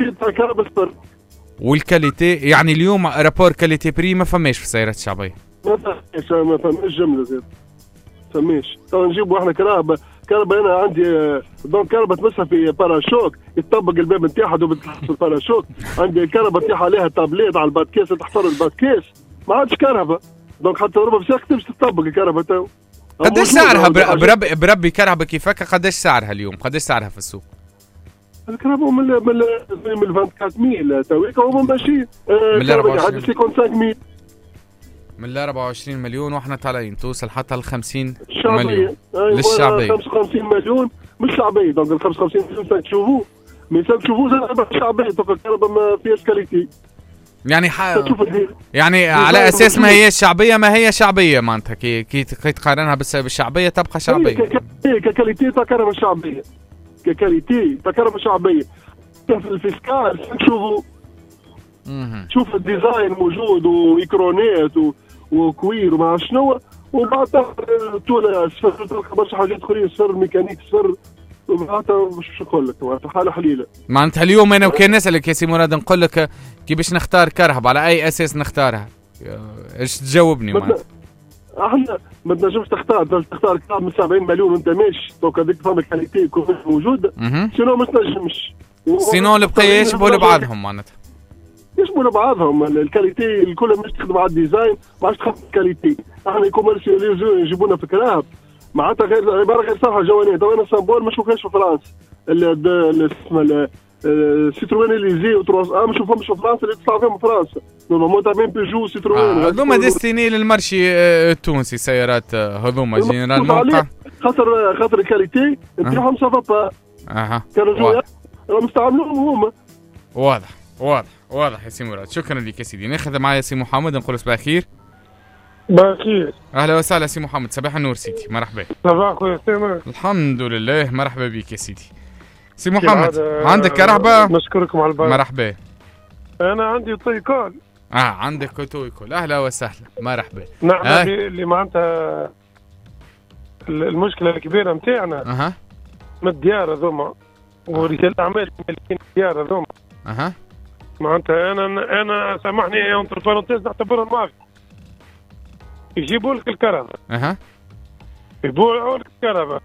والكاليتي يعني اليوم رابور كاليتي بري ما فماش في السيارات الشعبيه. ما فماش ما فماش جمله زاد فماش تو نجيبوا احنا كرهبه كهرباء انا عندي دونك كهرباء تمسها في باراشوك يطبق الباب نتاعها دوب في الباراشوك عندي كهرباء تاعها عليها تابليت على الباتكيس تحضر الباتكيس ما عادش كهرباء دونك حتى ربما في باش تطبق الكهرباء تو. قداش سعرها بربي بربي كهرباء كيفك قداش سعرها اليوم قداش سعرها في السوق؟ الكهرباء من من من أربعة وعشرين ألف تويك هما ماشيين من أربعة وعشرين عاد خمسة ألف من أربعة وعشرين مليون واحنا طالعين توصل حتى ل خمسين الشعبية. مليون أيوة للشعبية خمسة وخمسين مليون مش شعبية دونك ال خمسة وخمسين مليون تشوفوه مي تشوفوه زاد شعبية دونك الكهرباء ما فيهاش كاليتي يعني ح... يعني على اساس ما هي شعبية ما هي شعبية معناتها كي كي تقارنها بالشعبية تبقى شعبية ككاليتي تاع كهرباء شعبية ككاليتي تاع كهرباء شعبية في الفيسكال تشوفوا شوف الديزاين موجود وايكرونات و... وكوير وما شنو وبعد طول صفر تلقى برشا حاجات اخرين صفر ميكانيك صفر وبعدها مش نقول لك معناتها حاله حليله. معناتها اليوم انا وكان نسالك يا سي مراد نقول لك كيفاش نختار كرهبه على اي اساس نختارها؟ ايش تجاوبني معناتها؟ احنا ما تنجمش تختار تختار كرهبه من سبعين مليون وانت ماشي دونك هذيك فما كاليتي يكون موجوده سينو ما تنجمش سينو البقيه يشبهوا لبعضهم معناتها يشبهوا لبعضهم الكاليتي الكل مش تخدم على الديزاين ما عادش تخدم الكاليتي. احنا كوميرسياليزيو يجيبونا في كراب معناتها غير عباره غير صالحه جوانيه تو انا سامبور ما نشوفهاش في فرنسا اللي اسمها سيتروين اليزي وتروس ام شوفهم مش في فرنسا اللي تطلع فيهم فرنسا نورمالمون تاع مين بيجو سيتروين هذوما ديستيني للمارشي التونسي سيارات هذوما جينيرال موقع خاطر خاطر الكاليتي نتاعهم سافا با اها كانوا مستعملوهم هما. واضح واضح واضح يا سي مراد. شكرا لك يا سيدي. ناخذ معايا سي محمد نقول صباح الخير. صباح الخير. اهلا وسهلا سي محمد. صباح النور سيدي. مرحبا. صباح خويا سامر. الحمد لله. مرحبا بك يا سيدي. سي محمد عندك كهرباء؟ نشكركم على البال. مرحبا. انا عندي تويكول. اه عندك تويكول. اهلا وسهلا. مرحبا. نعم آه. اللي معناتها المشكله الكبيره نتاعنا اها من الديار هذوما ورجال الاعمال مالكين الديار هذوما اها معناتها انا انا سامحني اونتر بارونتيز نعتبرهم مافيا. يجيبوا لك الكهرباء اها يبيعوا لك الكهرباء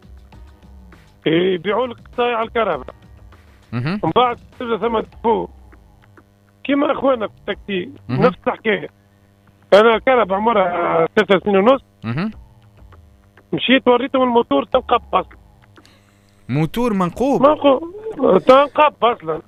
يبيعوا لك قطايع الكهرباء اها ومن بعد تبدا ثم تفو كيما اخواننا في التكتيك نفس الحكايه. انا الكهرباء عمرها ثلاث سنين ونص اها مشيت وريتهم الموتور تنقب اصلا. موتور منقوب؟ منقوب تنقب اصلا.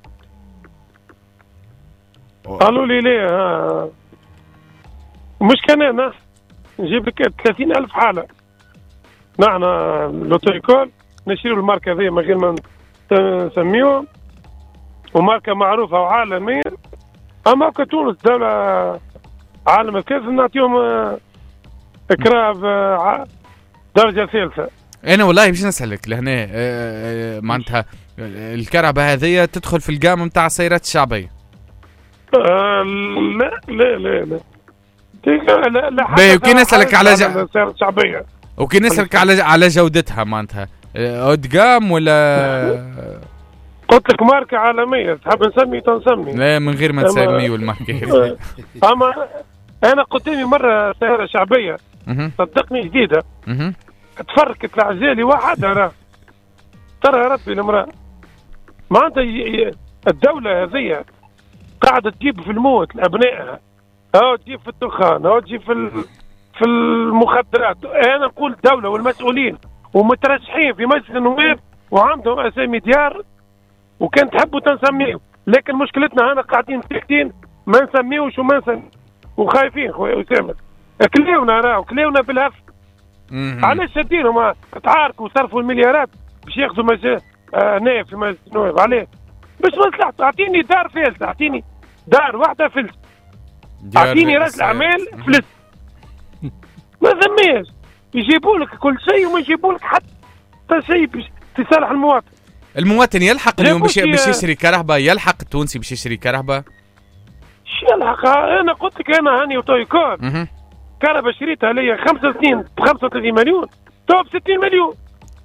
قالوا لي ليه ها مش كان انا نجيب لك ثلاثين ألف حاله. نحن لوتويكول نشيروا الماركه ذي من غير ما نسميوهم وماركه معروفه وعالميه. اما كتونس دوله عالم الكاس نعطيهم اكراب درجه ثالثه. انا والله باش نسالك لهنا معناتها الكهرباء هذه تدخل في الجام نتاع السيارات الشعبيه؟ آه لا لا لا لا لا لا باهي. وكي نسالك على السيارات الشعبيه وكي نسالك على على جودتها معناتها اود جام ولا قلت لك ماركه عالميه تحب نسمي تنسمي؟ لا من غير ما تسمي والماركه. اما انا قدامي مره سياره شعبيه صدقني جديده تفركت العزالي واحد راه ترى ربي المراه معناتها الدوله هذه قاعده تجيب في الموت لابنائها او تجيب في الدخان او تجيب في في المخدرات. انا نقول الدوله والمسؤولين ومترشحين في مجلس النواب وعندهم اسامي ديار وكان تحبوا تنسميهم لكن مشكلتنا هنا قاعدين ساكتين ما نسميوش وما نسمي وخايفين خويا اسامه. كليونا راهو كليونا بالهف. علاش شادينهم تعاركوا وصرفوا المليارات باش ياخذوا مجال هنا في مجلس النواب؟ عليه باش مصلحته. اعطيني دار فلس اعطيني دار واحده فلس اعطيني راس الاعمال فلس ما ثماش. يجيبوا لك كل شيء وما يجيبوا لك حتى شيء باش تصالح المواطن. المواطن يلحق اليوم باش باش يشري كهرباء؟ يلحق التونسي باش يشري كهرباء؟ شو يلحق؟ انا قلت لك انا هاني وتويكون كهرباء شريتها ليا خمس سنين ب خمسة وثلاثين مليون تو ب ستين مليون.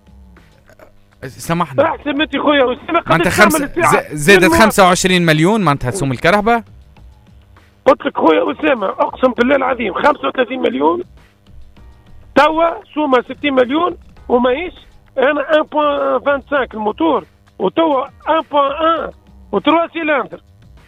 سامحني احسن منتي خويا معناتها خمسة زادت خمسة وعشرين مليون معناتها سوم الكهرباء. قلت لك خويا اسامه اقسم بالله العظيم خمسة وثلاثين مليون توا سومه ستين مليون وماهيش. انا واحد فاصلة خمسة وعشرين الموتور وتوا واحد فاصلة واحد و3 سيلندر.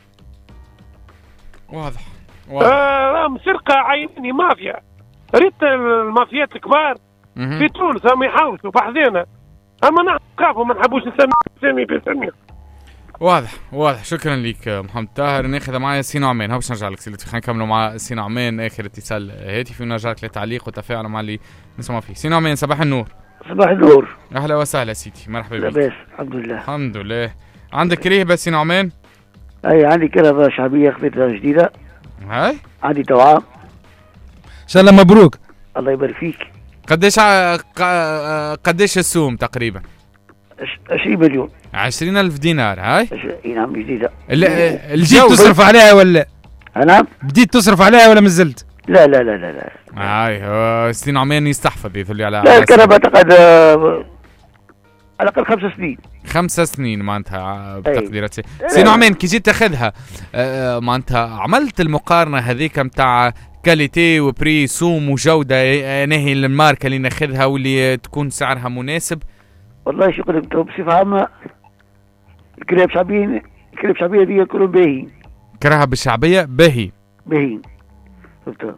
واضح راهم آه سرقه عيني مافيا. ريت المافيات الكبار في تونس راهم يحوسوا بحذينا اما نحن نخافوا ما نحبوش نسمي بسمي. واضح واضح. شكرا لك محمد طاهر. ناخذ معايا سي نعمان. باش نرجع لك سيدي. خلينا نكملوا مع سي نعمان اخر اتصال هاتفي ونرجع لك للتعليق والتفاعل مع اللي نسمع فيه. سي نعمان صباح النور. صباح النور. اهلا وسهلا سيدي. مرحبا بك. لاباس الحمد لله. الحمد لله. عندك رهبه سي نعمان؟ اي عندي كهرباء شعبيه خذيتها جديده. هاي عندي توعام ان شاء الله. مبروك. الله يبارك فيك. قديش ع... قديش السوم تقريبا؟ عشرين مليون. عشرين ألف دينار. هاي اي نعم جديدة. الجو تصرف عليها ولا؟ نعم بديت تصرف عليها ولا مازلت؟ لا لا لا لا لا. هاي سي نعمان يستحفظ يثلي على لا الكهرباء تقعد على الاقل خمس سنين. خمس سنين معناتها بتقديرات سي, سي نعمان. كي جيت تاخذها آه معناتها عملت المقارنه هذيك نتاع كاليتي وبري سوم وجوده ناهي الماركه اللي ناخذها واللي تكون سعرها مناسب؟ والله شكرا بصفه عامه الكراب شعبيين الكراب الشعبيه دي كلهم باهيين. كرهب الشعبيه باهي باهيين فهمت؟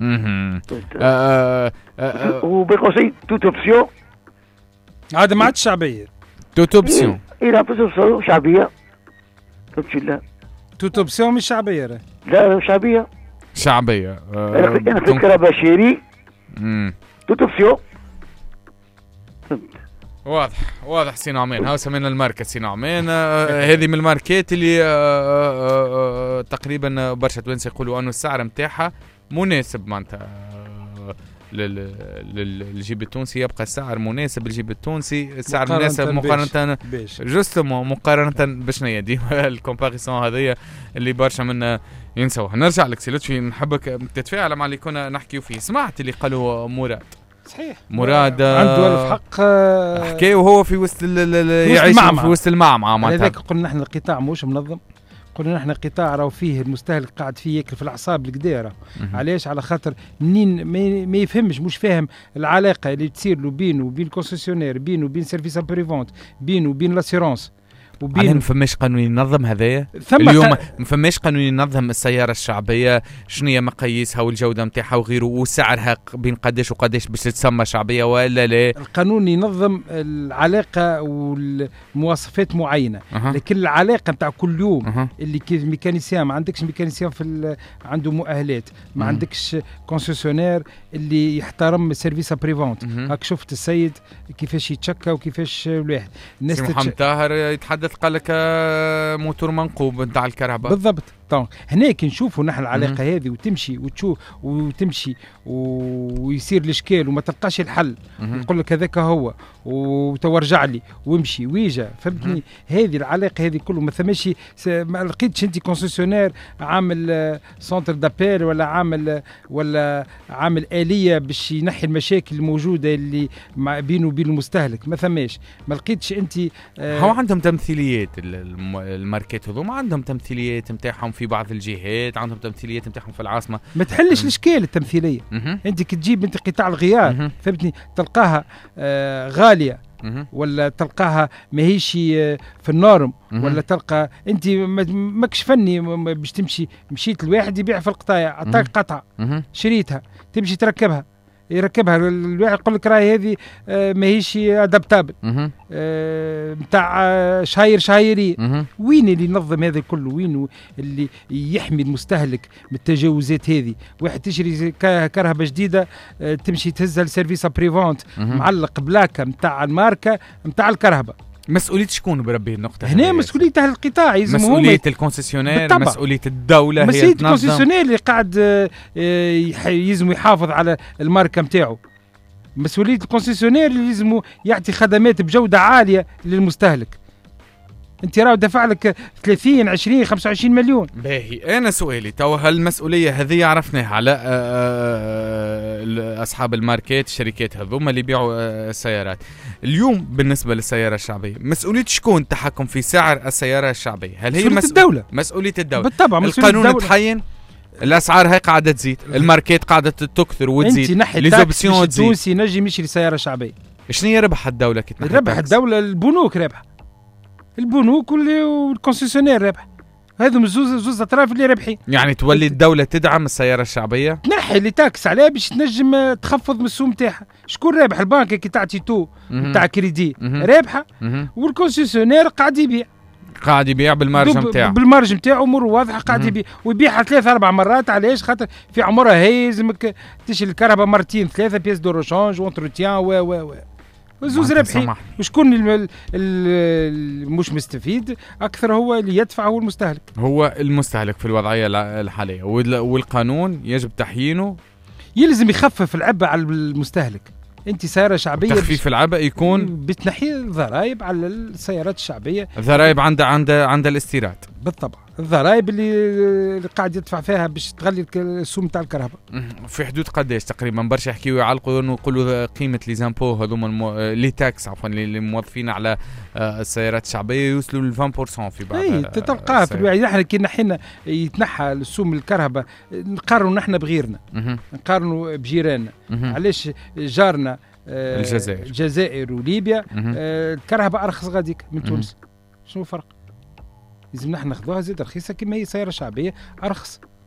اها وبين قوسين توت اوبسيون هذا ما عادش شعبيه. توت اوبسيون اي توتوبسيون شعبيه تمشي لا توتوبسيون مش شعبيه راه لا شعبيه شعبيه آه انا في الكرباشيري امم توتوبسيون واضح واضح سي نعمان. هاو سمينا الماركة سي نعمان. آه هذه من الماركات اللي آه آه آه تقريبا برشا توانسه يقولوا انه السعر نتاعها مناسب معناتها للجيب التونسي. يبقى السعر مناسب للجيب التونسي، السعر مناسب مقارنة جوستومون مقارنة بشنية ديما الكومباريسون هذيا اللي برشا منا ينسوها. نرجع لك سي لطفي، نحبك تتفاعل مع اللي كنا نحكيو فيه. سمعت اللي قالوا مراد؟ صحيح مراد عنده الف حق حكى وهو في وسط يعيش في وسط المعمعة معناتها. لذلك قلنا نحن القطاع موش منظم، قلنا نحن قطاع راهو فيه المستهلك قاعد فيه ياكل في الاعصاب الكديره. علاش؟ على خاطر منين ما يفهمش، مش فاهم العلاقه اللي تصير له بينه وبين الكونسيسيونير، بينه وبين سيرفيس ابري فونت، بينه وبين لاسيرونس، وبين ما فماش قانون ينظم هذايا اليوم. ما فماش قانون ينظم السياره الشعبيه شنو هي مقاييسها والجوده نتاعها وغيره وسعرها بين قداش وقداش باش تسمى شعبيه ولا لا. القانون ينظم العلاقه والمواصفات معينه، أه. لكن العلاقه نتاع كل يوم أه. اللي كي ميكانيسيان ما عندكش ميكانيسيان في عنده مؤهلات، ما أه. عندكش كونسيسيونير اللي يحترم السيرفيس ابري فونت. هاك شفت السيد كيفاش يتشكى وكيفاش الواحد الناس محمد طاهر يتحدث قال لك موتور منقوب نتاع الكهرباء بالضبط. طبعا هنا كي نشوفوا نحن العلاقه هذه وتمشي وتشوف وتمشي ويصير الاشكال وما تلقاش الحل، يقول لك هذاك هو وتورجع لي وامشي ويجا، فهمتني؟ هذه العلاقه هذه كله ما ثماش، ما لقيتش انت كونسيسيونير عامل سنتر دابيل ولا عامل ولا عامل آلية باش ينحي المشاكل الموجوده اللي بينه وبين المستهلك. ما ثماش، ما لقيتش انت. آه هو عندهم تمثيليات الماركات هذوما، عندهم تمثيليات نتاعهم في بعض الجهات، عندهم تمثيليات نتاعهم في العاصمه. ما تحلش الاشكال التمثيليه. مه. انت كتجيب انت قطاع الغيار، فهمتني؟ تلقاها آه غاليه مه. ولا تلقاها ماهيش في النورم، ولا تلقى انت ماكش فني باش تمشي. مشيت الواحد يبيع في القطايع، عطاك قطعه شريتها تمشي تركبها يركبها الواحد يقول لك راهي هذه آه ماهيش ادابتابل نتاع آه شاير شايري. وين اللي ينظم هذا كله؟ وين اللي يحمي المستهلك من التجاوزات هذه؟ واحد تشري كهرباء جديده آه تمشي تهزها لسيرفيس ابري فونت معلق بلاكه نتاع الماركه نتاع الكهرباء. مسؤولية شكون بربي النقطة هنا؟ مسؤولية أهل القطاع، مسؤولية الكونسيسيونير، مسؤولية الدولة، مسؤولية الكونسيسيونير اللي قاعد يلزم يحافظ على الماركة متاعه، مسؤولية الكونسيسيونير اللي يلزم يعطي خدمات بجودة عالية للمستهلك. انت راه دفع لك ثلاثين عشرين خمسة وعشرين مليون. باهي انا سؤالي تو، هالمسؤوليه هذه عرفناها على اصحاب الماركات الشركات هذوما اللي يبيعوا السيارات. اليوم بالنسبه للسياره الشعبيه مسؤوليه شكون التحكم في سعر السياره الشعبيه؟ هل هي مسؤوليه الدوله؟ مسؤوليه الدوله بالطبع. القانون تحين، الاسعار هاي قاعده تزيد، الماركات قاعده تكثر وتزيد، لي زوبسيون تزيد. التونسي نجم يشري سياره شعبيه. شنو هي ربح الدوله كي تنحي؟ ربح الدوله البنوك، ربح البنوك والكونسيسيونير ربح. هذم زوز زوز اطراف اللي ربحي. يعني تولي الدوله تدعم السياره الشعبيه، تنحي اللي تاكس عليها باش تنجم تخفض من السوم نتاعها. شكون رابح؟ البنك كي تعطي تو نتاع كريدي رابحه، والكونسيسيونير قاعد يبيع قاعد يبيع بالمارج نتاعو، بالمارج نتاعو امور واضحه قاعد يبيع، ويبيعها ثلاث اربع مرات. علاش؟ خاطر في عمرها هي لازمك تشري الكهرباء مرتين ثلاثه بيس دو روشانج وانتروتيان و و و وزوز ربحي. وشكون مش مستفيد اكثر؟ هو اللي يدفع، هو المستهلك. هو المستهلك في الوضعيه الحاليه، والقانون يجب تحيينه، يلزم يخفف العبء على المستهلك. انت سياره شعبيه، تخفيف العبء يكون بتنحي الضرائب على السيارات الشعبيه، الضرائب عند عند عند الاستيراد. بالطبع الضرائب اللي, اللي قاعد يدفع فيها باش تغلي السوم نتاع الكهرباء. في حدود قداش تقريبا؟ برشا يحكيوا يعلقوا نقولوا قيمه لي زامبو هذوما المو... لي تاكس عفوا اللي موظفين على السيارات الشعبيه يوصلوا ل عشرين بالمئة في بعض. اي تلقاها في الوعي. نحن كي نحينا يتنحى السوم الكهرباء نقارنوا نحن بغيرنا، نقارنوا بجيراننا. علاش جارنا آه الجزائر الجزائر وليبيا آه الكهرباء ارخص غاديك من تونس؟ شنو الفرق؟ لازم نحن ناخذوها زيد رخيصه كما هي سياره شعبيه ارخص.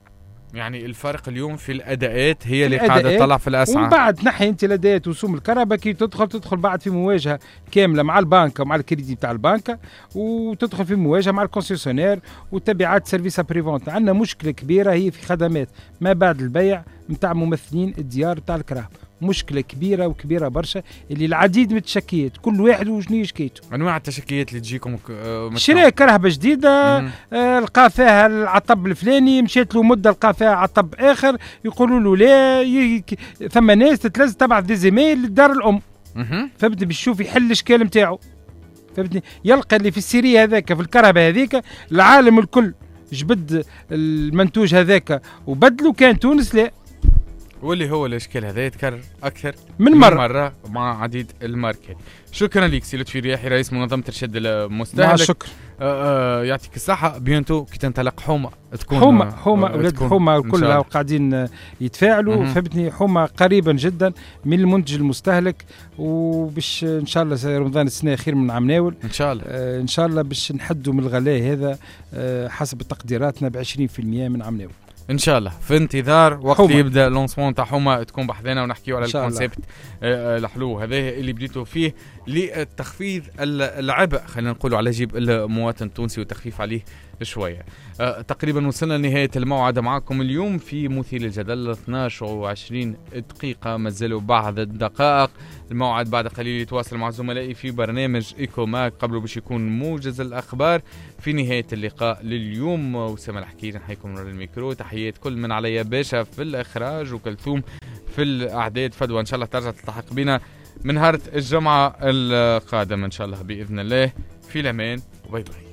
يعني الفرق اليوم في الاداءات هي اللي قاعده تطلع في الاسعار. ومن بعد نحي انت الاداءات وسوم الكهرباء كي تدخل تدخل بعد في مواجهه كامله مع البنكه ومع الكريدي بتاع البنكه، وتدخل في مواجهه مع الكونسيسيونير وتبعات سيرفيس بريفونت. عندنا مشكله كبيره هي في خدمات ما بعد البيع نتاع ممثلين الديار بتاع الكهرباء، مشكله كبيره وكبيره برشا اللي العديد من التشكيات كل واحد وشنو شكيته. انواع التشكيات اللي تجيكم شراء كرهبه جديده آه لقى فيها العطب الفلاني، مشيت له مده لقى فيها عطب اخر، يقولوا له لا ي... ثم ناس تتلز تبعث دي زيميل للدار الام. فهمتني باش يشوف يحل الاشكال نتاعو. فهمتني يلقى اللي في السيريه هذاك في الكرهبه هذيك العالم الكل جبد المنتوج هذاك وبدلوا، كان تونس لا. واللي هو الاشكال هذا يتكرر اكثر من مرة. من مره مع عديد الماركات. شكرا لك سي لطفي رياحي رئيس منظمه ارشاد المستهلك. مع الشكر. آه آه يعطيك الصحه. بيانتو كي تنطلق حومه تكون حومه حومه اولاد حومه كلها قاعدين يتفاعلوا. فهمتني حومه قريبا جدا من المنتج المستهلك، وباش ان شاء الله رمضان السنه خير من عام ناول ان شاء الله. آه ان شاء الله باش نحدوا من الغلاء هذا آه حسب تقديراتنا ب عشرين بالمئة من عام ناول ان شاء الله. في انتظار وقت حومة. يبدا لونسمون تاع حومه تكون بحذنا ونحكيو على الكونسيبت الحلو هذا اللي بديتوا فيه للتخفيض العبء، خلينا نقولوا على جيب المواطن التونسي والتخفيف عليه شويه. أه تقريبا وصلنا لنهايه الموعد معكم اليوم في مثير الجدل. اثناش وعشرين دقيقه مازالوا بعض الدقائق. الموعد بعد قليل يتواصل مع زملائي في برنامج ايكو ماك قبل باش يكون موجز الاخبار. في نهايه اللقاء لليوم وسام الحكيري نحييكم من الميكرو. تحيات كل من عليا باشا في الاخراج وكلثوم في الاعداد. فدوى ان شاء الله ترجع تلتحق بنا من نهار الجمعه القادم ان شاء الله باذن الله. في الامان وباي باي.